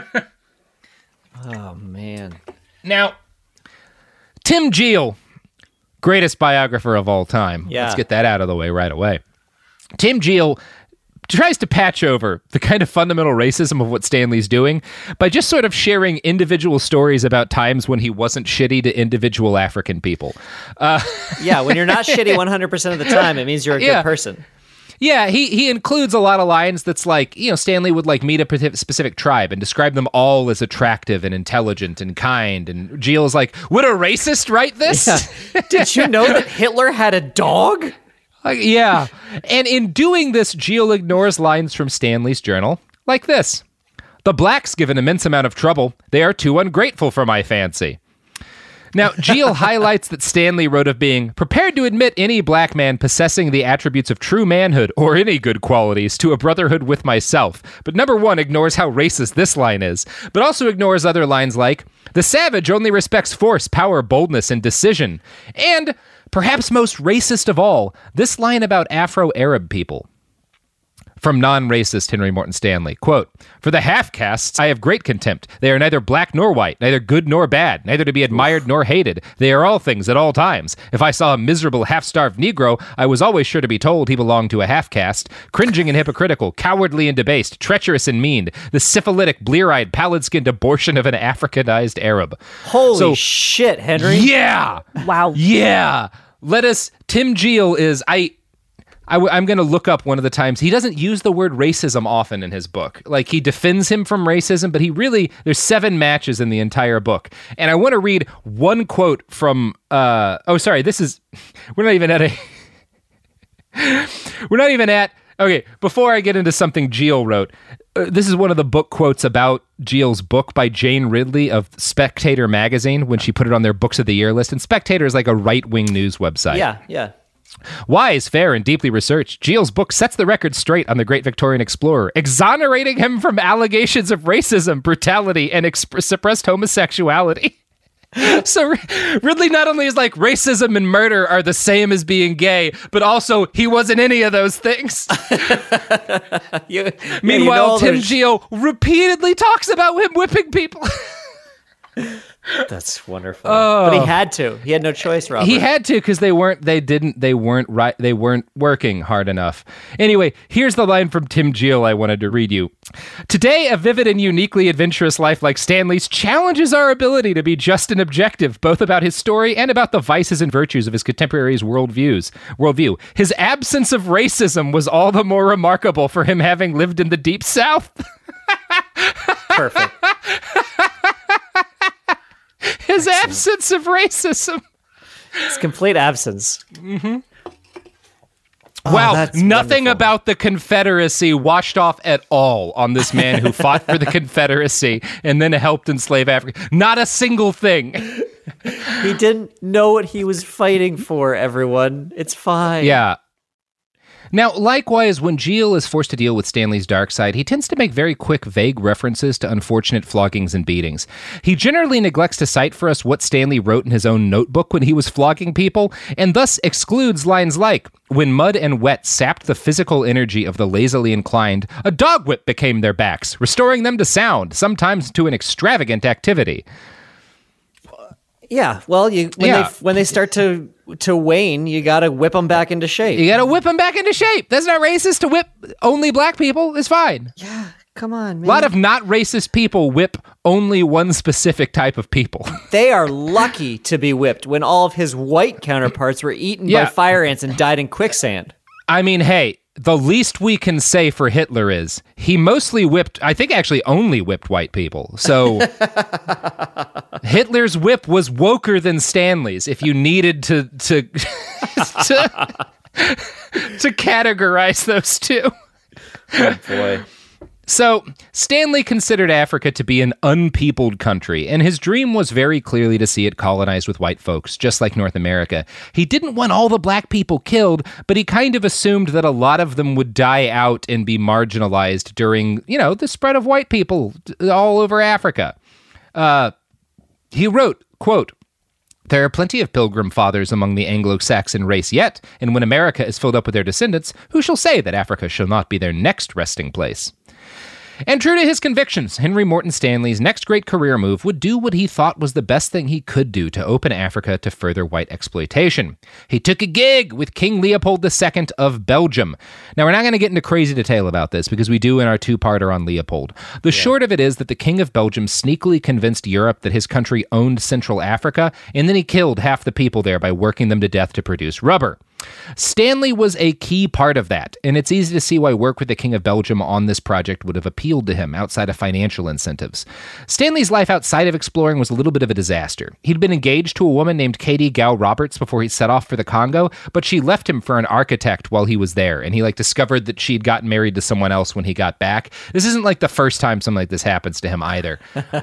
Oh, man. Now, Tim Geel, greatest biographer of all time. Yeah. Let's get that out of the way right away. Tim Geel tries to patch over the kind of fundamental racism of what Stanley's doing by just sort of sharing individual stories about times when he wasn't shitty to individual African people. Yeah, when you're not shitty 100% of the time, it means you're a good person. Yeah, he includes a lot of lines that's like, Stanley would like meet a specific tribe and describe them all as attractive and intelligent and kind. And Geel's like, would a racist write this? Yeah. Did you know that Hitler had a dog? Yeah. And in doing this, Geel ignores lines from Stanley's journal like this. The blacks give an immense amount of trouble. They are too ungrateful for my fancy. Now, Geel highlights that Stanley wrote of being prepared to admit any black man possessing the attributes of true manhood or any good qualities to a brotherhood with myself. But number one ignores how racist this line is, but also ignores other lines like, the savage only respects force, power, boldness, and decision. And perhaps most racist of all, this line about Afro-Arab people. From non-racist Henry Morton Stanley, quote, for the half-castes I have great contempt. They are neither black nor white, neither good nor bad, neither to be admired nor hated. They are all things at all times. If I saw a miserable half-starved Negro, I was always sure to be told he belonged to a half-caste, cringing and hypocritical, cowardly and debased, treacherous and mean, the syphilitic, blear-eyed, pallid-skinned abortion of an Africanized Arab. Holy shit, Henry. Yeah! Wow. Yeah! Tim Geel is, I'm going to look up one of the times. He doesn't use the word racism often in his book. Like, he defends him from racism, but there's 7 matches in the entire book. And I want to read one quote from, we're not even at, okay, before I get into something Geel wrote, this is one of the book quotes about Geel's book by Jane Ridley of Spectator magazine when she put it on their Books of the Year list. And Spectator is like a right-wing news website. Yeah. Wise, fair, and deeply researched, Geel's book sets the record straight on the great Victorian explorer, exonerating him from allegations of racism, brutality, and suppressed homosexuality. So Ridley not only is like racism and murder are the same as being gay, but also he wasn't any of those things. Meanwhile, Tim Geel repeatedly talks about him whipping people. That's wonderful. But he had to. He had no choice, Robert. He had to because they weren't working hard enough. Anyway, here's the line from Tim Geel I wanted to read you. Today, a vivid and uniquely adventurous life like Stanley's challenges our ability to be just and objective, both about his story and about the vices and virtues of his contemporaries' worldview. His absence of racism was all the more remarkable for him having lived in the Deep South. Perfect. His absence of racism. It's complete absence. Mm-hmm. Wow, nothing wonderful about the Confederacy washed off at all on this man who fought for the Confederacy and then helped enslave Africa. Not a single thing. He didn't know what he was fighting for, everyone. It's fine. Yeah. Now, likewise, when Geel is forced to deal with Stanley's dark side, he tends to make very quick, vague references to unfortunate floggings and beatings. He generally neglects to cite for us what Stanley wrote in his own notebook when he was flogging people, and thus excludes lines like, when mud and wet sapped the physical energy of the lazily inclined, a dog whip became their backs, restoring them to sound, sometimes to an extravagant activity. Yeah, well, when they start to wane, you got to whip them back into shape. You got to whip them back into shape. That's not racist to whip only black people. It's fine. Yeah, come on, man. A lot of not racist people whip only one specific type of people. They are lucky to be whipped when all of his white counterparts were eaten by fire ants and died in quicksand. I mean, hey, the least we can say for Hitler is he mostly whipped, I think actually only whipped white people. So Hitler's whip was woker than Stanley's if you needed to categorize those two. Oh, boy. So, Stanley considered Africa to be an unpeopled country, and his dream was very clearly to see it colonized with white folks, just like North America. He didn't want all the black people killed, but he kind of assumed that a lot of them would die out and be marginalized during, the spread of white people all over Africa. He wrote, quote, "There are plenty of Pilgrim Fathers among the Anglo-Saxon race yet, and when America is filled up with their descendants, who shall say that Africa shall not be their next resting place?" And true to his convictions, Henry Morton Stanley's next great career move would do what he thought was the best thing he could do to open Africa to further white exploitation. He took a gig with King Leopold II of Belgium. Now, we're not going to get into crazy detail about this because we do in our two-parter on Leopold. The short of it is that the King of Belgium sneakily convinced Europe that his country owned Central Africa, and then he killed half the people there by working them to death to produce rubber. Stanley was a key part of that, and it's easy to see why work with the King of Belgium on this project would have appealed to him outside of financial incentives. Stanley's life outside of exploring was a little bit of a disaster. He'd been engaged to a woman named Katie Gow Roberts before he set off for the Congo, but she left him for an architect while he was there, and he discovered that she'd gotten married to someone else when he got back. This isn't the first time something like this happens to him either.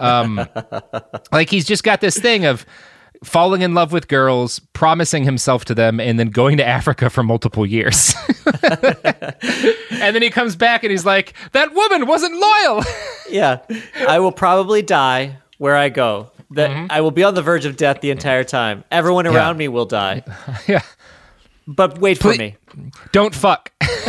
He's just got this thing of falling in love with girls, promising himself to them, and then going to Africa for multiple years. And then he comes back and he's like, that woman wasn't loyal. Yeah. I will probably die where I go. I will be on the verge of death the entire time. Everyone around me will die. Yeah. But wait for me. Don't fuck.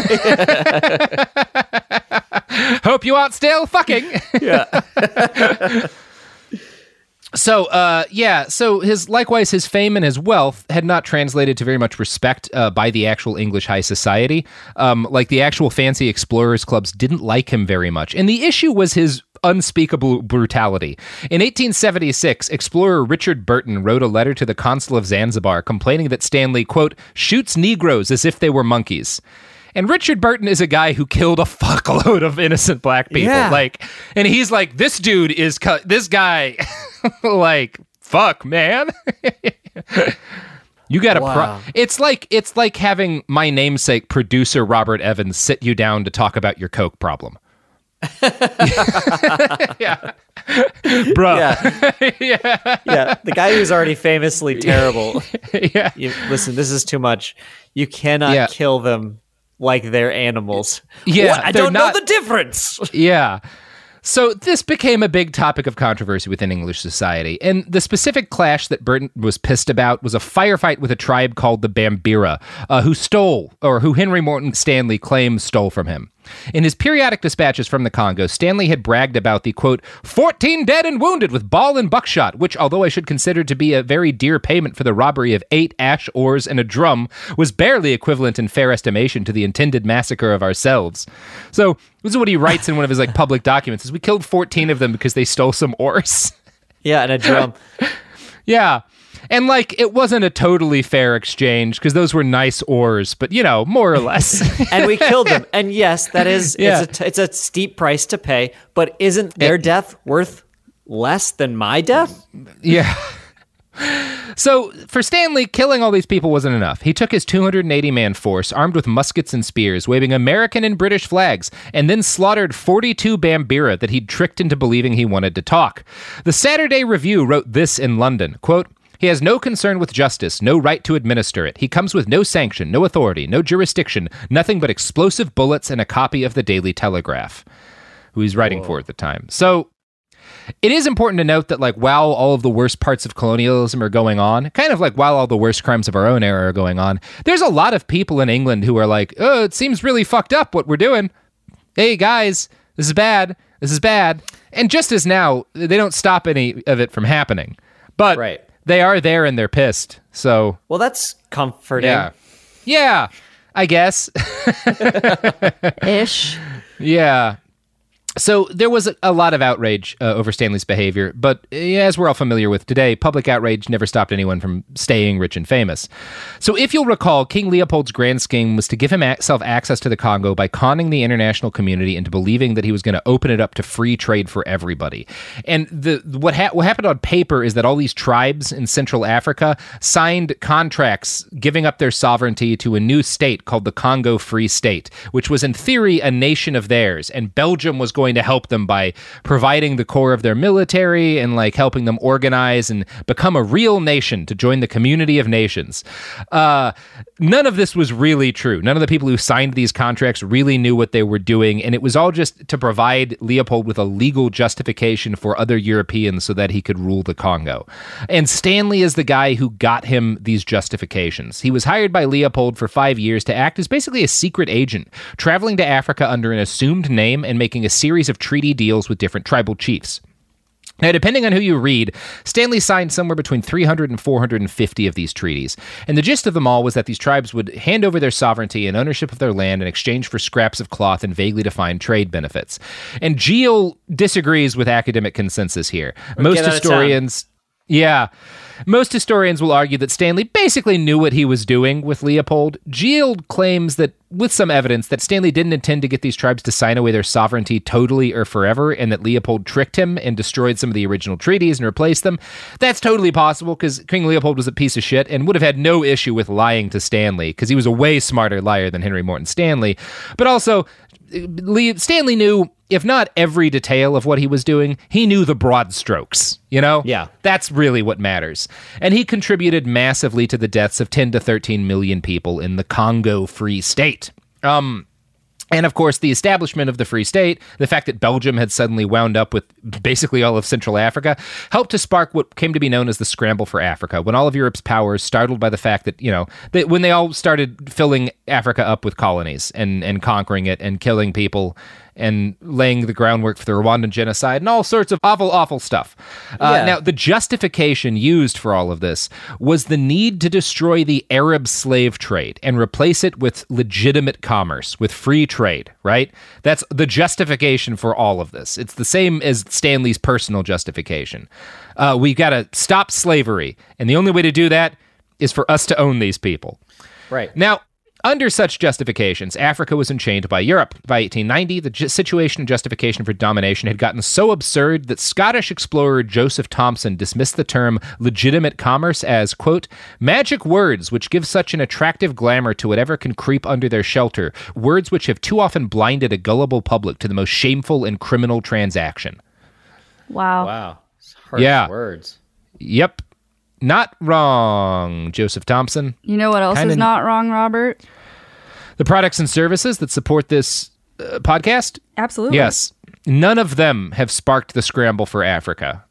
Hope you aren't still fucking. Yeah. So likewise, his fame and his wealth had not translated to very much respect by the actual English high society. The actual fancy explorers clubs didn't like him very much. And the issue was his unspeakable brutality. In 1876, explorer Richard Burton wrote a letter to the consul of Zanzibar complaining that Stanley, quote, shoots Negroes as if they were monkeys. And Richard Burton is a guy who killed a fuckload of innocent black people. Yeah. And he's like, this dude is, this guy, fuck, man. You got to, wow. It's like having my namesake producer Robert Evans sit you down to talk about your coke problem. Yeah. Bro. Yeah. The guy who's already famously terrible. Yeah. Listen, this is too much. You cannot kill them like they're animals. Yeah. What? I don't know the difference. Yeah. So this became a big topic of controversy within English society, and the specific clash that Burton was pissed about was a firefight with a tribe called the Bambira, who Henry Morton Stanley claims stole from him. In his periodic dispatches from the Congo, Stanley had bragged about the, quote, 14 dead and wounded with ball and buckshot, which, although I should consider to be a very dear payment for the robbery of 8 ash oars and a drum, was barely equivalent in fair estimation to the intended massacre of ourselves. So this is what he writes in one of his public documents, is we killed 14 of them because they stole some oars. Yeah, and a drum. Yeah. And it wasn't a totally fair exchange because those were nice oars, but more or less. And we killed them. And yes, that is, it's a steep price to pay, but isn't their death worth less than my death? Yeah. So for Stanley, killing all these people wasn't enough. He took his 280-man force, armed with muskets and spears, waving American and British flags, and then slaughtered 42 Bambira that he'd tricked into believing he wanted to talk. The Saturday Review wrote this in London, quote, he has no concern with justice, no right to administer it. He comes with no sanction, no authority, no jurisdiction, nothing but explosive bullets and a copy of the Daily Telegraph, who he's writing for at the time. So it is important to note that while all of the worst parts of colonialism are going on, kind of while all the worst crimes of our own era are going on, there's a lot of people in England who are oh, it seems really fucked up what we're doing. Hey, guys, this is bad. This is bad. And just as now, they don't stop any of it from happening. But They are there and they're pissed. So, well, that's comforting. Yeah, I guess. Ish. Yeah. So there was a lot of outrage over Stanley's behavior, but as we're all familiar with today, public outrage never stopped anyone from staying rich and famous. So if you'll recall, King Leopold's grand scheme was to give himself access to the Congo by conning the international community into believing that he was going to open it up to free trade for everybody. And what happened on paper is that all these tribes in Central Africa signed contracts giving up their sovereignty to a new state called the Congo Free State, which was in theory a nation of theirs, and Belgium was going to help them by providing the core of their military and like helping them organize and become a real nation to join the community of nations. None of this was really true. None of the people who signed these contracts really knew what they were doing, and it was all just to provide Leopold with a legal justification for other Europeans so that he could rule the Congo. And Stanley is the guy who got him these justifications. He was hired by Leopold for 5 years to act as basically a secret agent, traveling to Africa under an assumed name and making a series of treaty deals with different tribal chiefs. Now, depending on who you read, Stanley signed somewhere between 300 and 450 of these treaties. And the gist of them all was that these tribes would hand over their sovereignty and ownership of their land in exchange for scraps of cloth and vaguely defined trade benefits. And Geel disagrees with academic consensus here. Most historians will argue that Stanley basically knew what he was doing with Leopold. Geel claims that, with some evidence, that Stanley didn't intend to get these tribes to sign away their sovereignty totally or forever, and that Leopold tricked him and destroyed some of the original treaties and replaced them. That's totally possible, because King Leopold was a piece of shit and would have had no issue with lying to Stanley, because he was a way smarter liar than Henry Morton Stanley. But also, Stanley knew, if not every detail of what he was doing, he knew the broad strokes, you know? Yeah. That's really what matters. And he contributed massively to the deaths of 10 to 13 million people in the Congo Free State. And of course, the establishment of the Free State, the fact that Belgium had suddenly wound up with basically all of Central Africa, helped to spark what came to be known as the Scramble for Africa, when all of Europe's powers, startled by the fact that, when they all started filling Africa up with colonies and conquering it and killing people and laying the groundwork for the Rwandan genocide and all sorts of awful, awful stuff. Now, the justification used for all of this was the need to destroy the Arab slave trade and replace it with legitimate commerce, with free trade, right? That's the justification for all of this. It's the same as Stanley's personal justification. We've got to stop slavery, and the only way to do that is for us to own these people. Right. Now, under such justifications, Africa was enchained by Europe. By 1890, the situation and justification for domination had gotten so absurd that Scottish explorer Joseph Thomson dismissed the term legitimate commerce as, quote, magic words which give such an attractive glamour to whatever can creep under their shelter, words which have too often blinded a gullible public to the most shameful and criminal transaction. Wow. Harsh words. Yep. Not wrong, Joseph Thomson. You know what else is not wrong, Robert? The products and services that support this podcast? Absolutely. Yes. None of them have sparked the scramble for Africa.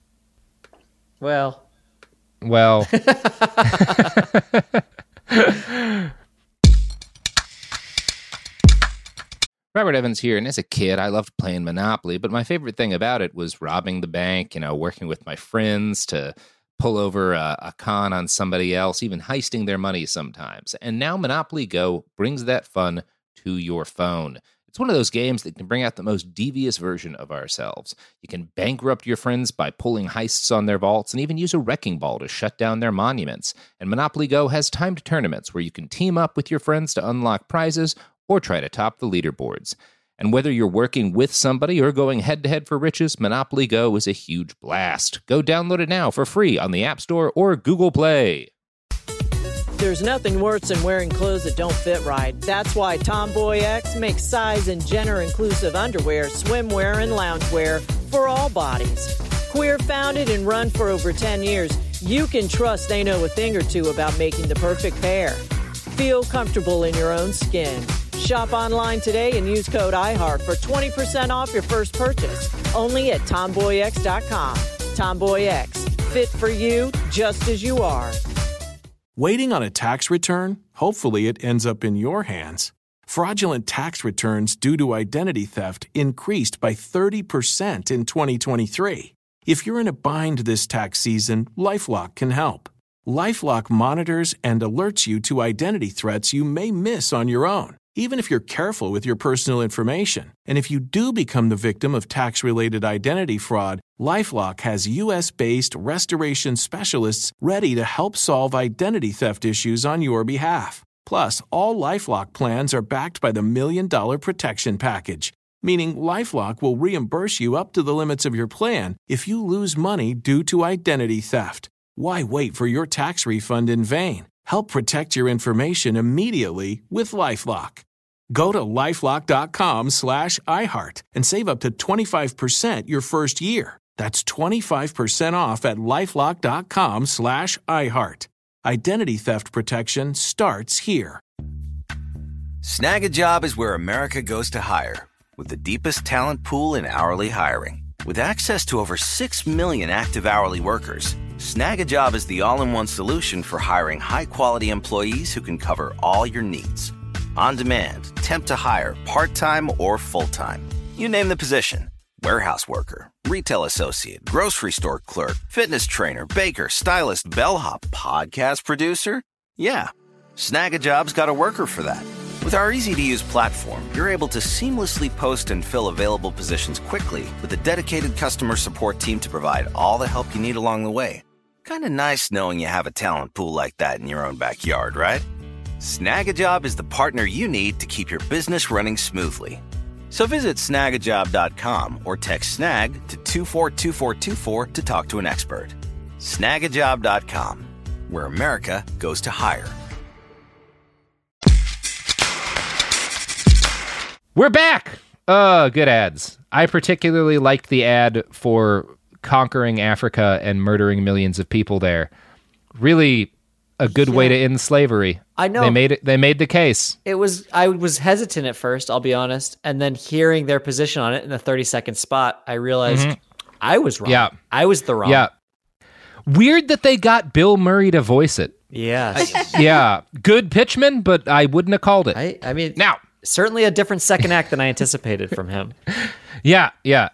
Well. Robert Evans here, and as a kid, I loved playing Monopoly, but my favorite thing about it was robbing the bank, working with my friends to pull over a con on somebody else, even heisting their money sometimes. And now Monopoly Go brings that fun to your phone. It's one of those games that can bring out the most devious version of ourselves. You can bankrupt your friends by pulling heists on their vaults and even use a wrecking ball to shut down their monuments. And Monopoly Go has timed tournaments where you can team up with your friends to unlock prizes or try to top the leaderboards. And whether you're working with somebody or going head-to-head for riches, Monopoly Go is a huge blast. Go download it now for free on the App Store or Google Play. There's nothing worse than wearing clothes that don't fit right. That's why Tomboy X makes size and gender-inclusive underwear, swimwear, and loungewear for all bodies. Queer founded and run for over 10 years, you can trust they know a thing or two about making the perfect pair. Feel comfortable in your own skin. Shop online today and use code IHEART for 20% off your first purchase. Only at TomboyX.com. Tomboy X. Fit for you just as you are. Waiting on a tax return? Hopefully it ends up in your hands. Fraudulent tax returns due to identity theft increased by 30% in 2023. If you're in a bind this tax season, LifeLock can help. LifeLock monitors and alerts you to identity threats you may miss on your own, even if you're careful with your personal information. And if you do become the victim of tax-related identity fraud, LifeLock has U.S.-based restoration specialists ready to help solve identity theft issues on your behalf. Plus, all LifeLock plans are backed by the $1 Million Protection Package, meaning LifeLock will reimburse you up to the limits of your plan if you lose money due to identity theft. Why wait for your tax refund in vain? Help protect your information immediately with LifeLock. Go to LifeLock.com/iHeart and save up to 25% your first year. That's 25% off at LifeLock.com/iHeart. Identity theft protection starts here. Snag a Job is where America goes to hire, with the deepest talent pool in hourly hiring. With access to over 6 million active hourly workers, Snag a Job is the all-in-one solution for hiring high-quality employees who can cover all your needs. On demand, temp to hire, part-time or full-time. You name the position. Warehouse worker, retail associate, grocery store clerk, fitness trainer, baker, stylist, bellhop, podcast producer. Yeah, Snag a Job's got a worker for that. With our easy-to-use platform, you're able to seamlessly post and fill available positions quickly with a dedicated customer support team to provide all the help you need along the way. Kind of nice knowing you have a talent pool like that in your own backyard, right? Snag a Job is the partner you need to keep your business running smoothly. So visit snagajob.com or text snag to 242424 to talk to an expert. Snagajob.com, where America goes to hire. We're back! Good ads. I particularly liked the ad for conquering Africa and murdering millions of people there. Really a good way to end slavery. I know. They made the case. I was hesitant at first, I'll be honest, and then hearing their position on it in the 30-second spot, I realized I was wrong. Yeah. I was the wrong. Yeah. Weird that they got Bill Murray to voice it. Yes. Yeah. Good pitchman, but I wouldn't have called it. I mean, now, certainly a different second act than I anticipated from him. Yeah.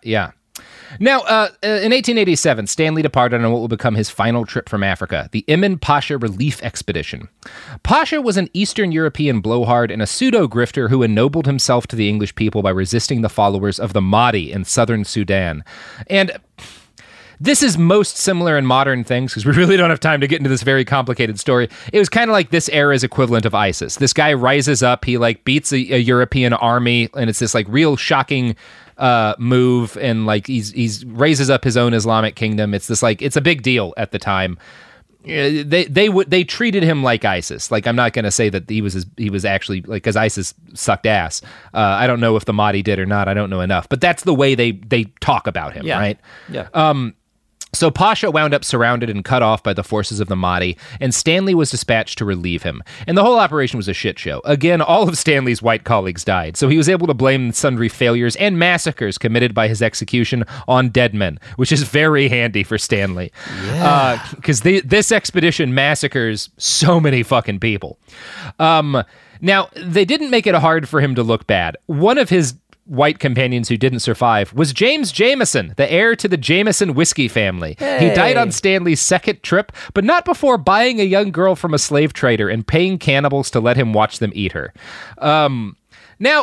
Now, in 1887, Stanley departed on what will become his final trip from Africa, the Emin Pasha Relief Expedition. Pasha was an Eastern European blowhard and a pseudo-grifter who ennobled himself to the English people by resisting the followers of the Mahdi in southern Sudan. And this is most similar in modern things, because we really don't have time to get into this very complicated story. It was kind of like this era's equivalent of ISIS. This guy rises up, he beats a European army, and it's this real shocking move, and he's raises up his own Islamic kingdom. It's this it's a big deal at the time. They treated him like ISIS. I'm not going to say that he was actually because ISIS sucked ass. I don't know if the Mahdi did or not. I don't know enough, but that's the way they talk about him, right? Yeah. So Pasha wound up surrounded and cut off by the forces of the Mahdi, and Stanley was dispatched to relieve him. And the whole operation was a shit show. Again, all of Stanley's white colleagues died, so he was able to blame sundry failures and massacres committed by his execution on dead men, which is very handy for Stanley. Because this expedition massacres so many fucking people. Now, they didn't make it hard for him to look bad. One of his white companions who didn't survive was James Jameson, the heir to the Jameson whiskey family. Hey. He died on Stanley's second trip, but not before buying a young girl from a slave trader and paying cannibals to let him watch them eat her. Now,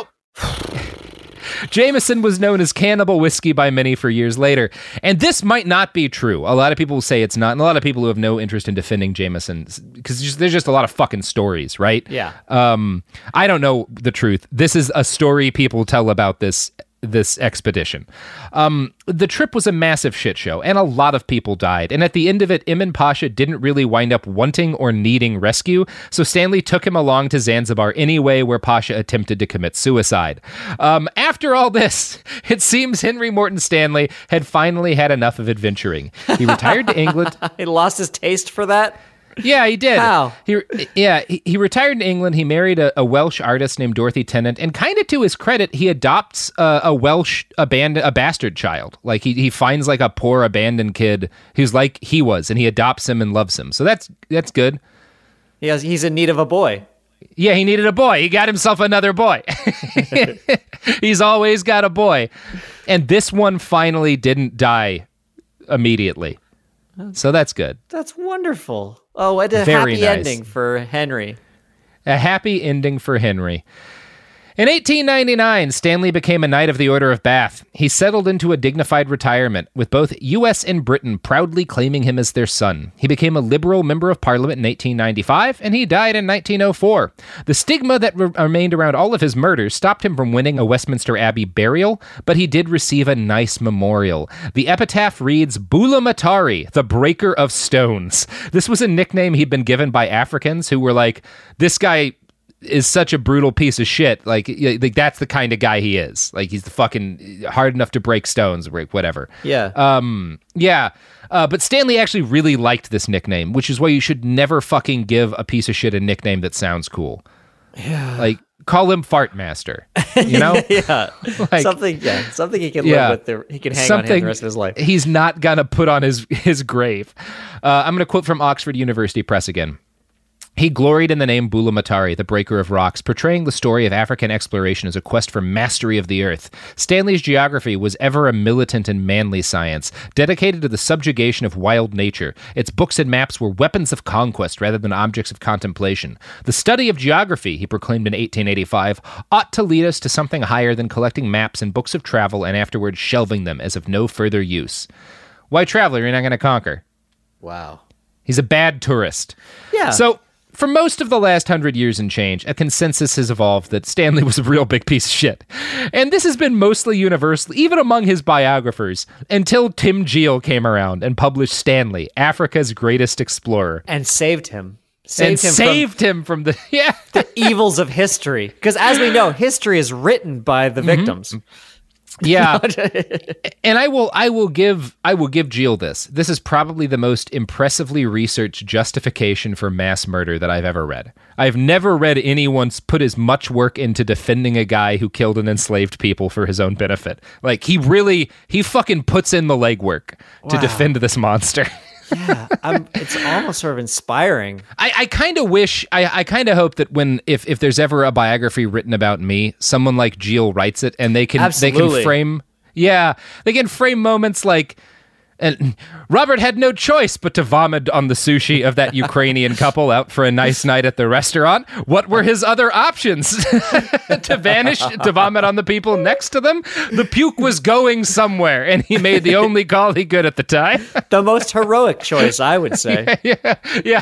Jameson was known as Cannibal Whiskey by many for years later, and this might not be true. A lot of people will say it's not, and a lot of people who have no interest in defending Jameson, because there's just a lot of fucking stories, right? Yeah. I don't know the truth. This is a story people tell about this expedition. The trip was a massive shit show, and a lot of people died. And at the end of it, Emin Pasha didn't really wind up wanting or needing rescue, so Stanley took him along to Zanzibar anyway, where Pasha attempted to commit suicide. After all this, it seems Henry Morton Stanley had finally had enough of adventuring. He retired to England. He lost his taste for that? Yeah, he did. How? He retired in England. He married a Welsh artist named Dorothy Tennant, and kind of to his credit, he adopts a Welsh a bastard child. He finds a poor abandoned kid who's like he was, and he adopts him and loves him. So that's good. He's in need of a boy. Yeah, he needed a boy. He got himself another boy. He's always got a boy. And this one finally didn't die immediately. So that's good. That's wonderful. Oh, and a Very happy nice. ending for Henry. A happy ending for Henry. In 1899, Stanley became a Knight of the Order of Bath. He settled into a dignified retirement, with both U.S. and Britain proudly claiming him as their son. He became a Liberal Member of Parliament in 1895, and he died in 1904. The stigma that remained around all of his murders stopped him from winning a Westminster Abbey burial, but he did receive a nice memorial. The epitaph reads, Bula Matari, the breaker of stones. This was a nickname he'd been given by Africans who were like, this guy is such a brutal piece of shit. Like that's the kind of guy he is. Like he's the fucking hard enough to break stones, whatever. Yeah. But Stanley actually really liked this nickname, which is why you should never fucking give a piece of shit a nickname that sounds cool. Yeah. Like call him Fart Master, you know? Yeah. Like, something he can live with. He can hang on him the rest of his life. He's not gonna put on his grave. I'm gonna quote from Oxford University Press again. He gloried in the name Bula Matari, the breaker of rocks, portraying the story of African exploration as a quest for mastery of the earth. Stanley's geography was ever a militant and manly science, dedicated to the subjugation of wild nature. Its books and maps were weapons of conquest rather than objects of contemplation. The study of geography, he proclaimed in 1885, ought to lead us to something higher than collecting maps and books of travel and afterwards shelving them as of no further use. Why travel? You're not going to conquer. Wow. He's a bad tourist. Yeah. So, for most of the last 100 years and change, a consensus has evolved that Stanley was a real big piece of shit. And this has been mostly universal, even among his biographers, until Tim Geel came around and published Stanley, Africa's greatest explorer. And saved him. Saved him from the the evils of history. Because as we know, history is written by the victims. Yeah. And I will give Geel this. This is probably the most impressively researched justification for mass murder that I've ever read. I've never read anyone put as much work into defending a guy who killed and enslaved people for his own benefit. Like he fucking puts in the legwork to defend this monster. Yeah, it's almost sort of inspiring. I kind of wish, I kind of hope that if there's ever a biography written about me, someone like Geel writes it and they can frame moments like, and Robert had no choice but to vomit on the sushi of that Ukrainian couple out for a nice night at the restaurant. What were his other options? To vomit on the people next to them? The puke was going somewhere, and he made the only call he could at the time. The most heroic choice, I would say. Yeah.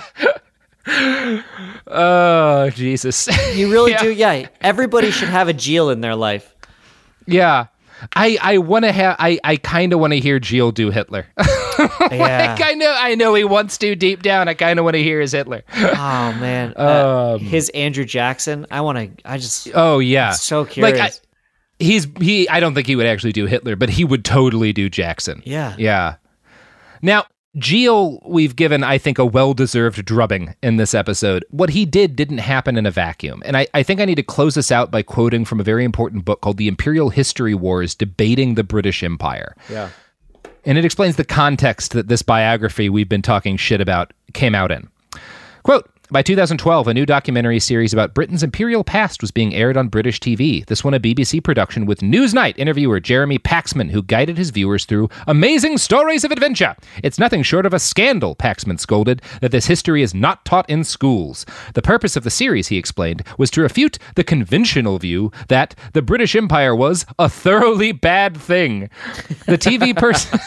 Oh, Jesus. You really do, yeah. Everybody should have a Geel in their life. Yeah. I kind of want to hear Geel do Hitler. Yeah. I know he wants to deep down. I kind of want to hear his Hitler. Oh man. His Andrew Jackson. Oh yeah. I'm so curious. I don't think he would actually do Hitler, but he would totally do Jackson. Yeah. Yeah. Now, Geel, we've given, I think, a well-deserved drubbing in this episode. What he didn't happen in a vacuum. And I think I need to close this out by quoting from a very important book called The Imperial History Wars, Debating the British Empire. Yeah. And it explains the context that this biography we've been talking shit about came out in. Quote, by 2012, a new documentary series about Britain's imperial past was being aired on British TV. This one a BBC production with Newsnight interviewer Jeremy Paxman, who guided his viewers through amazing stories of adventure. It's nothing short of a scandal, Paxman scolded, that this history is not taught in schools. The purpose of the series, he explained, was to refute the conventional view that the British Empire was a thoroughly bad thing. The TV person...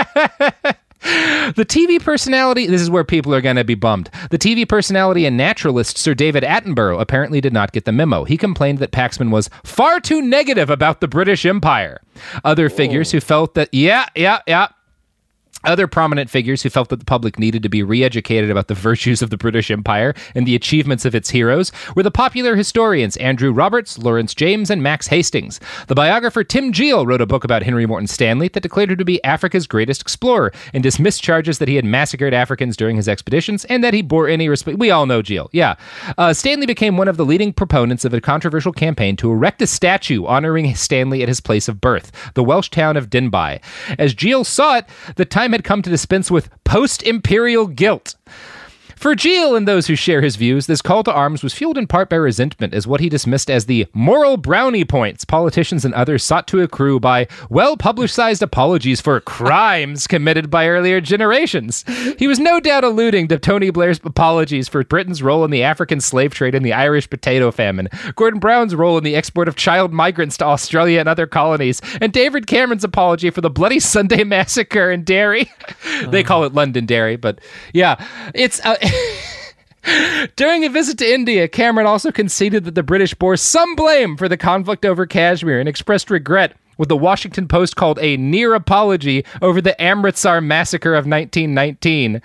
The TV personality, this is where people are going to be bummed. The TV personality and naturalist Sir David Attenborough apparently did not get the memo. He complained that Paxman was far too negative about the British Empire. Other figures who felt that, Other prominent figures who felt that the public needed to be re-educated about the virtues of the British Empire and the achievements of its heroes were the popular historians Andrew Roberts, Lawrence James, and Max Hastings. The biographer Tim Geel wrote a book about Henry Morton Stanley that declared him to be Africa's greatest explorer and dismissed charges that he had massacred Africans during his expeditions and that he bore any respect. We all know Geel, yeah. Stanley became one of the leading proponents of a controversial campaign to erect a statue honoring Stanley at his place of birth, the Welsh town of Denbigh. As Geel saw it, the time had come to dispense with post-imperial guilt. For Geel and those who share his views, this call to arms was fueled in part by resentment as what he dismissed as the moral brownie points politicians and others sought to accrue by well-publicized apologies for crimes committed by earlier generations. He was no doubt alluding to Tony Blair's apologies for Britain's role in the African slave trade and the Irish potato famine, Gordon Brown's role in the export of child migrants to Australia and other colonies, and David Cameron's apology for the Bloody Sunday massacre in Derry. They call it Londonderry, but yeah, it's... During a visit to India, Cameron also conceded that the British bore some blame for the conflict over Kashmir and expressed regret, what the Washington Post called a near apology over the Amritsar massacre of 1919.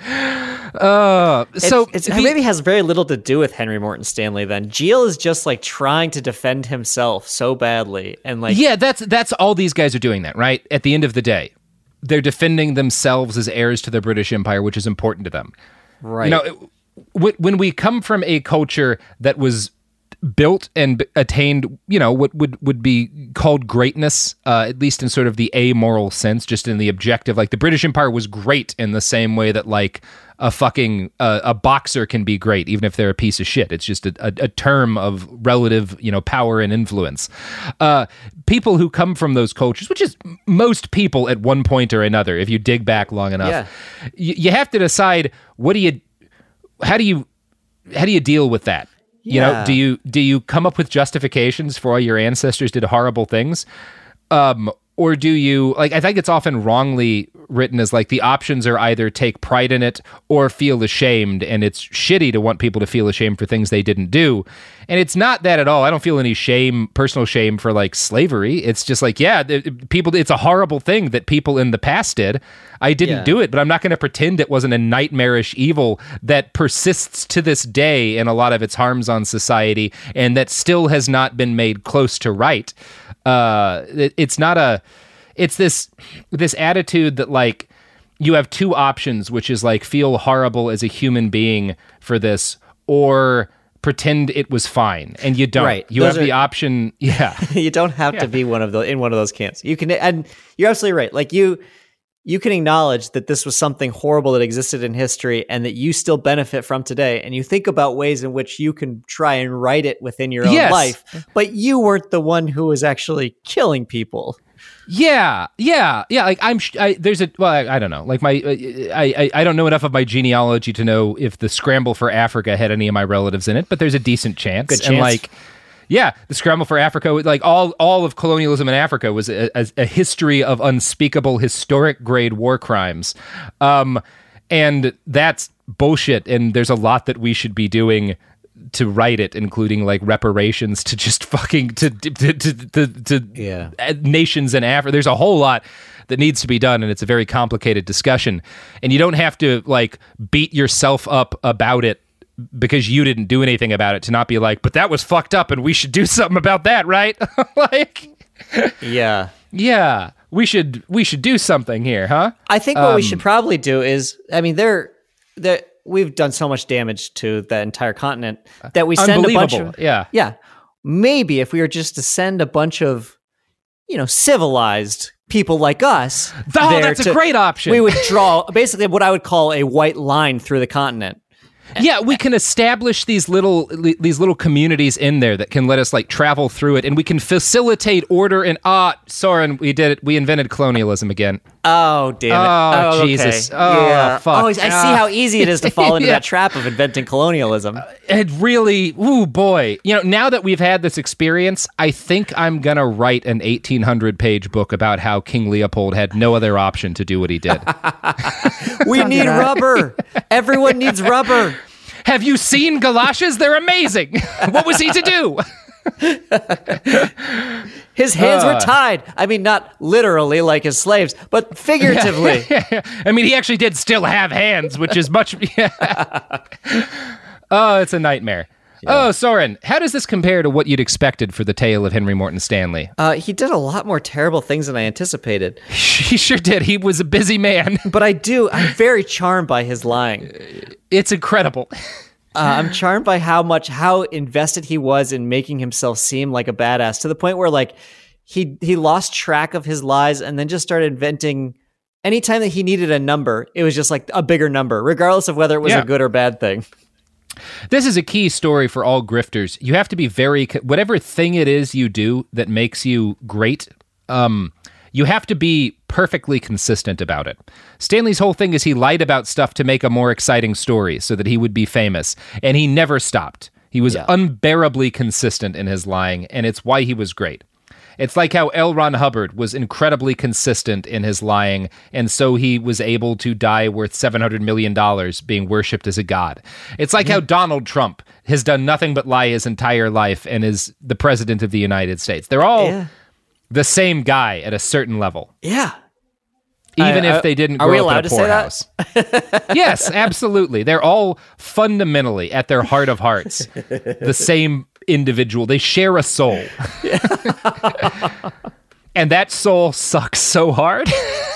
It maybe has very little to do with Henry Morton Stanley then. Geel is just like trying to defend himself so badly. And like, yeah, that's all these guys are doing that, right? At the end of the day, they're defending themselves as heirs to the British Empire, which is important to them. Right. You know, when we come from a culture that was built and attained, you know, what would be called greatness, at least in sort of the amoral sense, just in the objective, like the British Empire was great in the same way that like a boxer can be great, even if they're a piece of shit. It's just a term of relative, you know, power and influence. People who come from those cultures, which is most people at one point or another, if you dig back long enough, you have to decide how do you deal with that? You know, do you come up with justifications for why your ancestors did horrible things? Or do you, like, I think it's often wrongly written as like the options are either take pride in it or feel ashamed, and it's shitty to want people to feel ashamed for things they didn't do. And it's not that at all. I don't feel any personal shame for like slavery. It's just like, yeah, it's a horrible thing that people in the past did. I didn't do it, but I'm not going to pretend it wasn't a nightmarish evil that persists to this day in a lot of its harms on society and that still has not been made close to right. It's this attitude that like you have two options, which is like feel horrible as a human being for this, or pretend it was fine, and you don't. Right. You have the option. Yeah, you don't have to be in one of those camps. You can, and you're absolutely right. Like you can acknowledge that this was something horrible that existed in history and that you still benefit from today. And you think about ways in which you can try and right it within your own life, but you weren't the one who was actually killing people. Yeah. Like I don't know. Like I don't know enough of my genealogy to know if the scramble for Africa had any of my relatives in it, but there's a decent chance. Good chance. And like, yeah, the scramble for Africa, like all of colonialism in Africa was a history of unspeakable historic grade war crimes. And that's bullshit. And there's a lot that we should be doing to right it, including like reparations to just fucking to nations in Africa. There's a whole lot that needs to be done, and it's a very complicated discussion. And you don't have to like beat yourself up about it because you didn't do anything about it to not be like, but that was fucked up and we should do something about that, right? Like, yeah, we should do something here, huh? I think what we should probably do is, I mean, we've done so much damage to that entire continent that we send a bunch of, yeah. Maybe if we were just to send a bunch of, you know, civilized people like us, that's a great option. We would draw basically what I would call a white line through the continent. Yeah, we can establish these little communities in there that can let us like travel through it, and we can facilitate order. And Soren, we did it. We invented colonialism again. Oh damn it! Oh Jesus! Okay. Oh fuck! Oh, I see how easy it is to fall into that trap of inventing colonialism. It really, boy. You know, now that we've had this experience, I think I'm gonna write an 1,800-page book about how King Leopold had no other option to do what he did. We need rubber. Everyone needs rubber. Have you seen galoshes? They're amazing. What was he to do? His hands were tied. I mean, not literally like his slaves, but figuratively. I mean, he actually did still have hands, which is much... Oh, it's a nightmare. Yeah. Oh, Soren, how does this compare to what you'd expected for the tale of Henry Morton Stanley? He did a lot more terrible things than I anticipated. He sure did. He was a busy man. But I'm very charmed by his lying. It's incredible. I'm charmed by how invested he was in making himself seem like a badass, to the point where like he lost track of his lies and then just started inventing anytime that he needed a number, it was just like a bigger number, regardless of whether it was a good or bad thing. This is a key story for all grifters. You have to be whatever thing it is you do that makes you great, you have to be perfectly consistent about it. Stanley's whole thing is he lied about stuff to make a more exciting story so that he would be famous, and he never stopped. He was unbearably consistent in his lying, and it's why he was great. It's like how L. Ron Hubbard was incredibly consistent in his lying, and so he was able to die worth $700 million being worshipped as a god. It's like how Donald Trump has done nothing but lie his entire life and is the president of the United States. They're all the same guy at a certain level. Yeah. Even if they didn't grow up in a poorhouse. Yes, absolutely. They're all fundamentally, at their heart of hearts, the same individual. They share a soul. And that soul sucks so hard.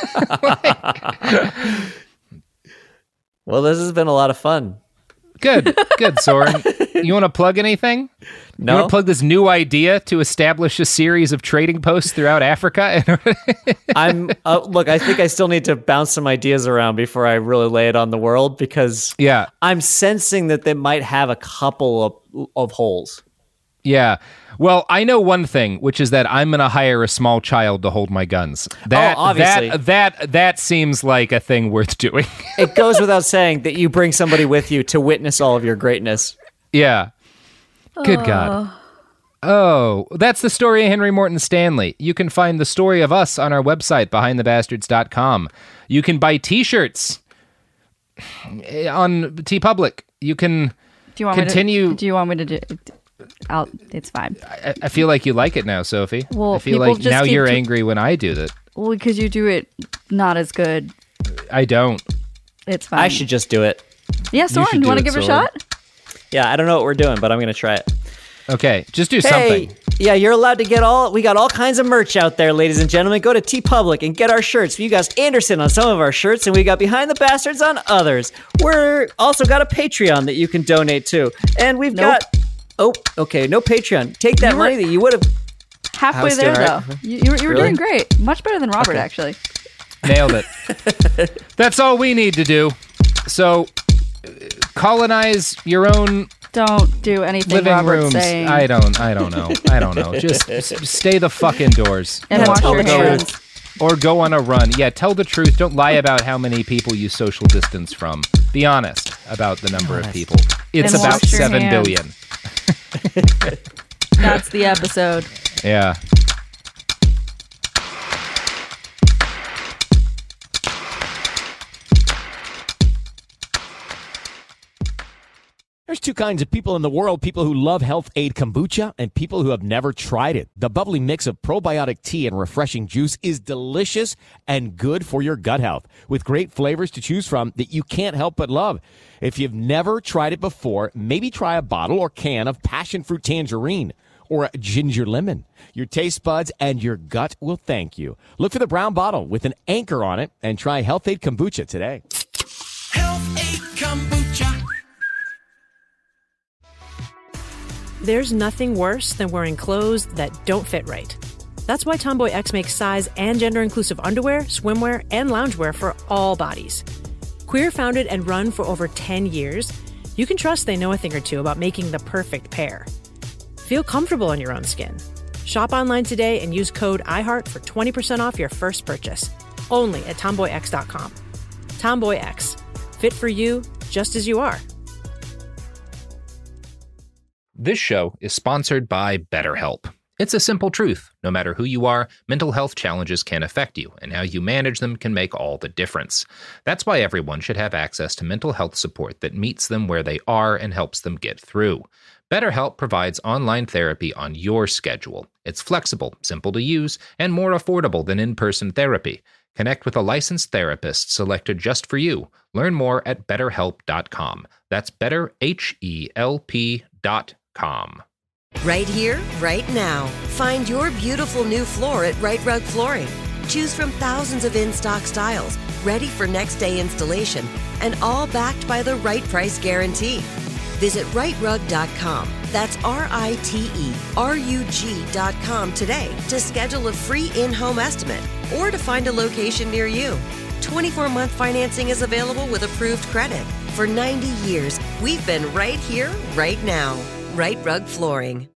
Well, this has been a lot of fun. Good, Soren. You want to plug anything? No. You want to plug this new idea to establish a series of trading posts throughout Africa? Look, I think I still need to bounce some ideas around before I really lay it on the world, because I'm sensing that they might have a couple of holes. Yeah. Well, I know one thing, which is that I'm going to hire a small child to hold my guns. Obviously. That seems like a thing worth doing. It goes without saying that you bring somebody with you to witness all of your greatness. Yeah. Good God. Oh, that's the story of Henry Morton Stanley. You can find the story of us on our website, behindthebastards.com. You can buy t-shirts on TeePublic. You can continue... Do you want me to do... it's fine. I feel like you like it now, Sophie. Well, I feel like now you're angry when I do that. Well, because you do it not as good. I don't. It's fine. I should just do it. Yeah, Soren, you want to give it a shot? Yeah, I don't know what we're doing, but I'm going to try it. Okay, just do something. Yeah, you're allowed to we got all kinds of merch out there, ladies and gentlemen. Go to TeePublic and get our shirts. We got Anderson on some of our shirts, and we got Behind the Bastards on others. We're also got a Patreon that you can donate to. And we've got... Oh, okay, no Patreon. Take that money that you would have... Halfway there, though. You were doing great. Much better than Robert, actually. Nailed it. That's all we need to do. So, colonize your own... Don't do anything living Robert's rooms. saying. I don't know. Just stay the fuck indoors. And wash your hands. Or go on a run. Yeah, tell the truth. Don't lie about how many people you social distance from. Be honest about the number of people. It's about 7 billion. That's the episode. Yeah. There's two kinds of people in the world, people who love Health Aid Kombucha and people who have never tried it. The bubbly mix of probiotic tea and refreshing juice is delicious and good for your gut health, with great flavors to choose from that you can't help but love. If you've never tried it before, maybe try a bottle or can of passion fruit tangerine or a ginger lemon. Your taste buds and your gut will thank you. Look for the brown bottle with an anchor on it and try Health Aid Kombucha today. Health Aid Kombucha. There's nothing worse than wearing clothes that don't fit right. That's why Tomboy X makes size and gender-inclusive underwear, swimwear, and loungewear for all bodies. Queer founded and run for over 10 years, you can trust they know a thing or two about making the perfect pair. Feel comfortable in your own skin. Shop online today and use code IHEART for 20% off your first purchase. Only at TomboyX.com. Tomboy X. Fit for you, just as you are. This show is sponsored by BetterHelp. It's a simple truth. No matter who you are, mental health challenges can affect you, and how you manage them can make all the difference. That's why everyone should have access to mental health support that meets them where they are and helps them get through. BetterHelp provides online therapy on your schedule. It's flexible, simple to use, and more affordable than in-person therapy. Connect with a licensed therapist selected just for you. Learn more at BetterHelp.com. That's BetterHelp.com. Right here, right now. Find your beautiful new floor at Right Rug Flooring. Choose from thousands of in-stock styles, ready for next day installation, and all backed by the right price guarantee. Visit rightrug.com. That's RITERUG.com today to schedule a free in-home estimate or to find a location near you. 24-month financing is available with approved credit. For 90 years, we've been right here, right now. Right Rug Flooring.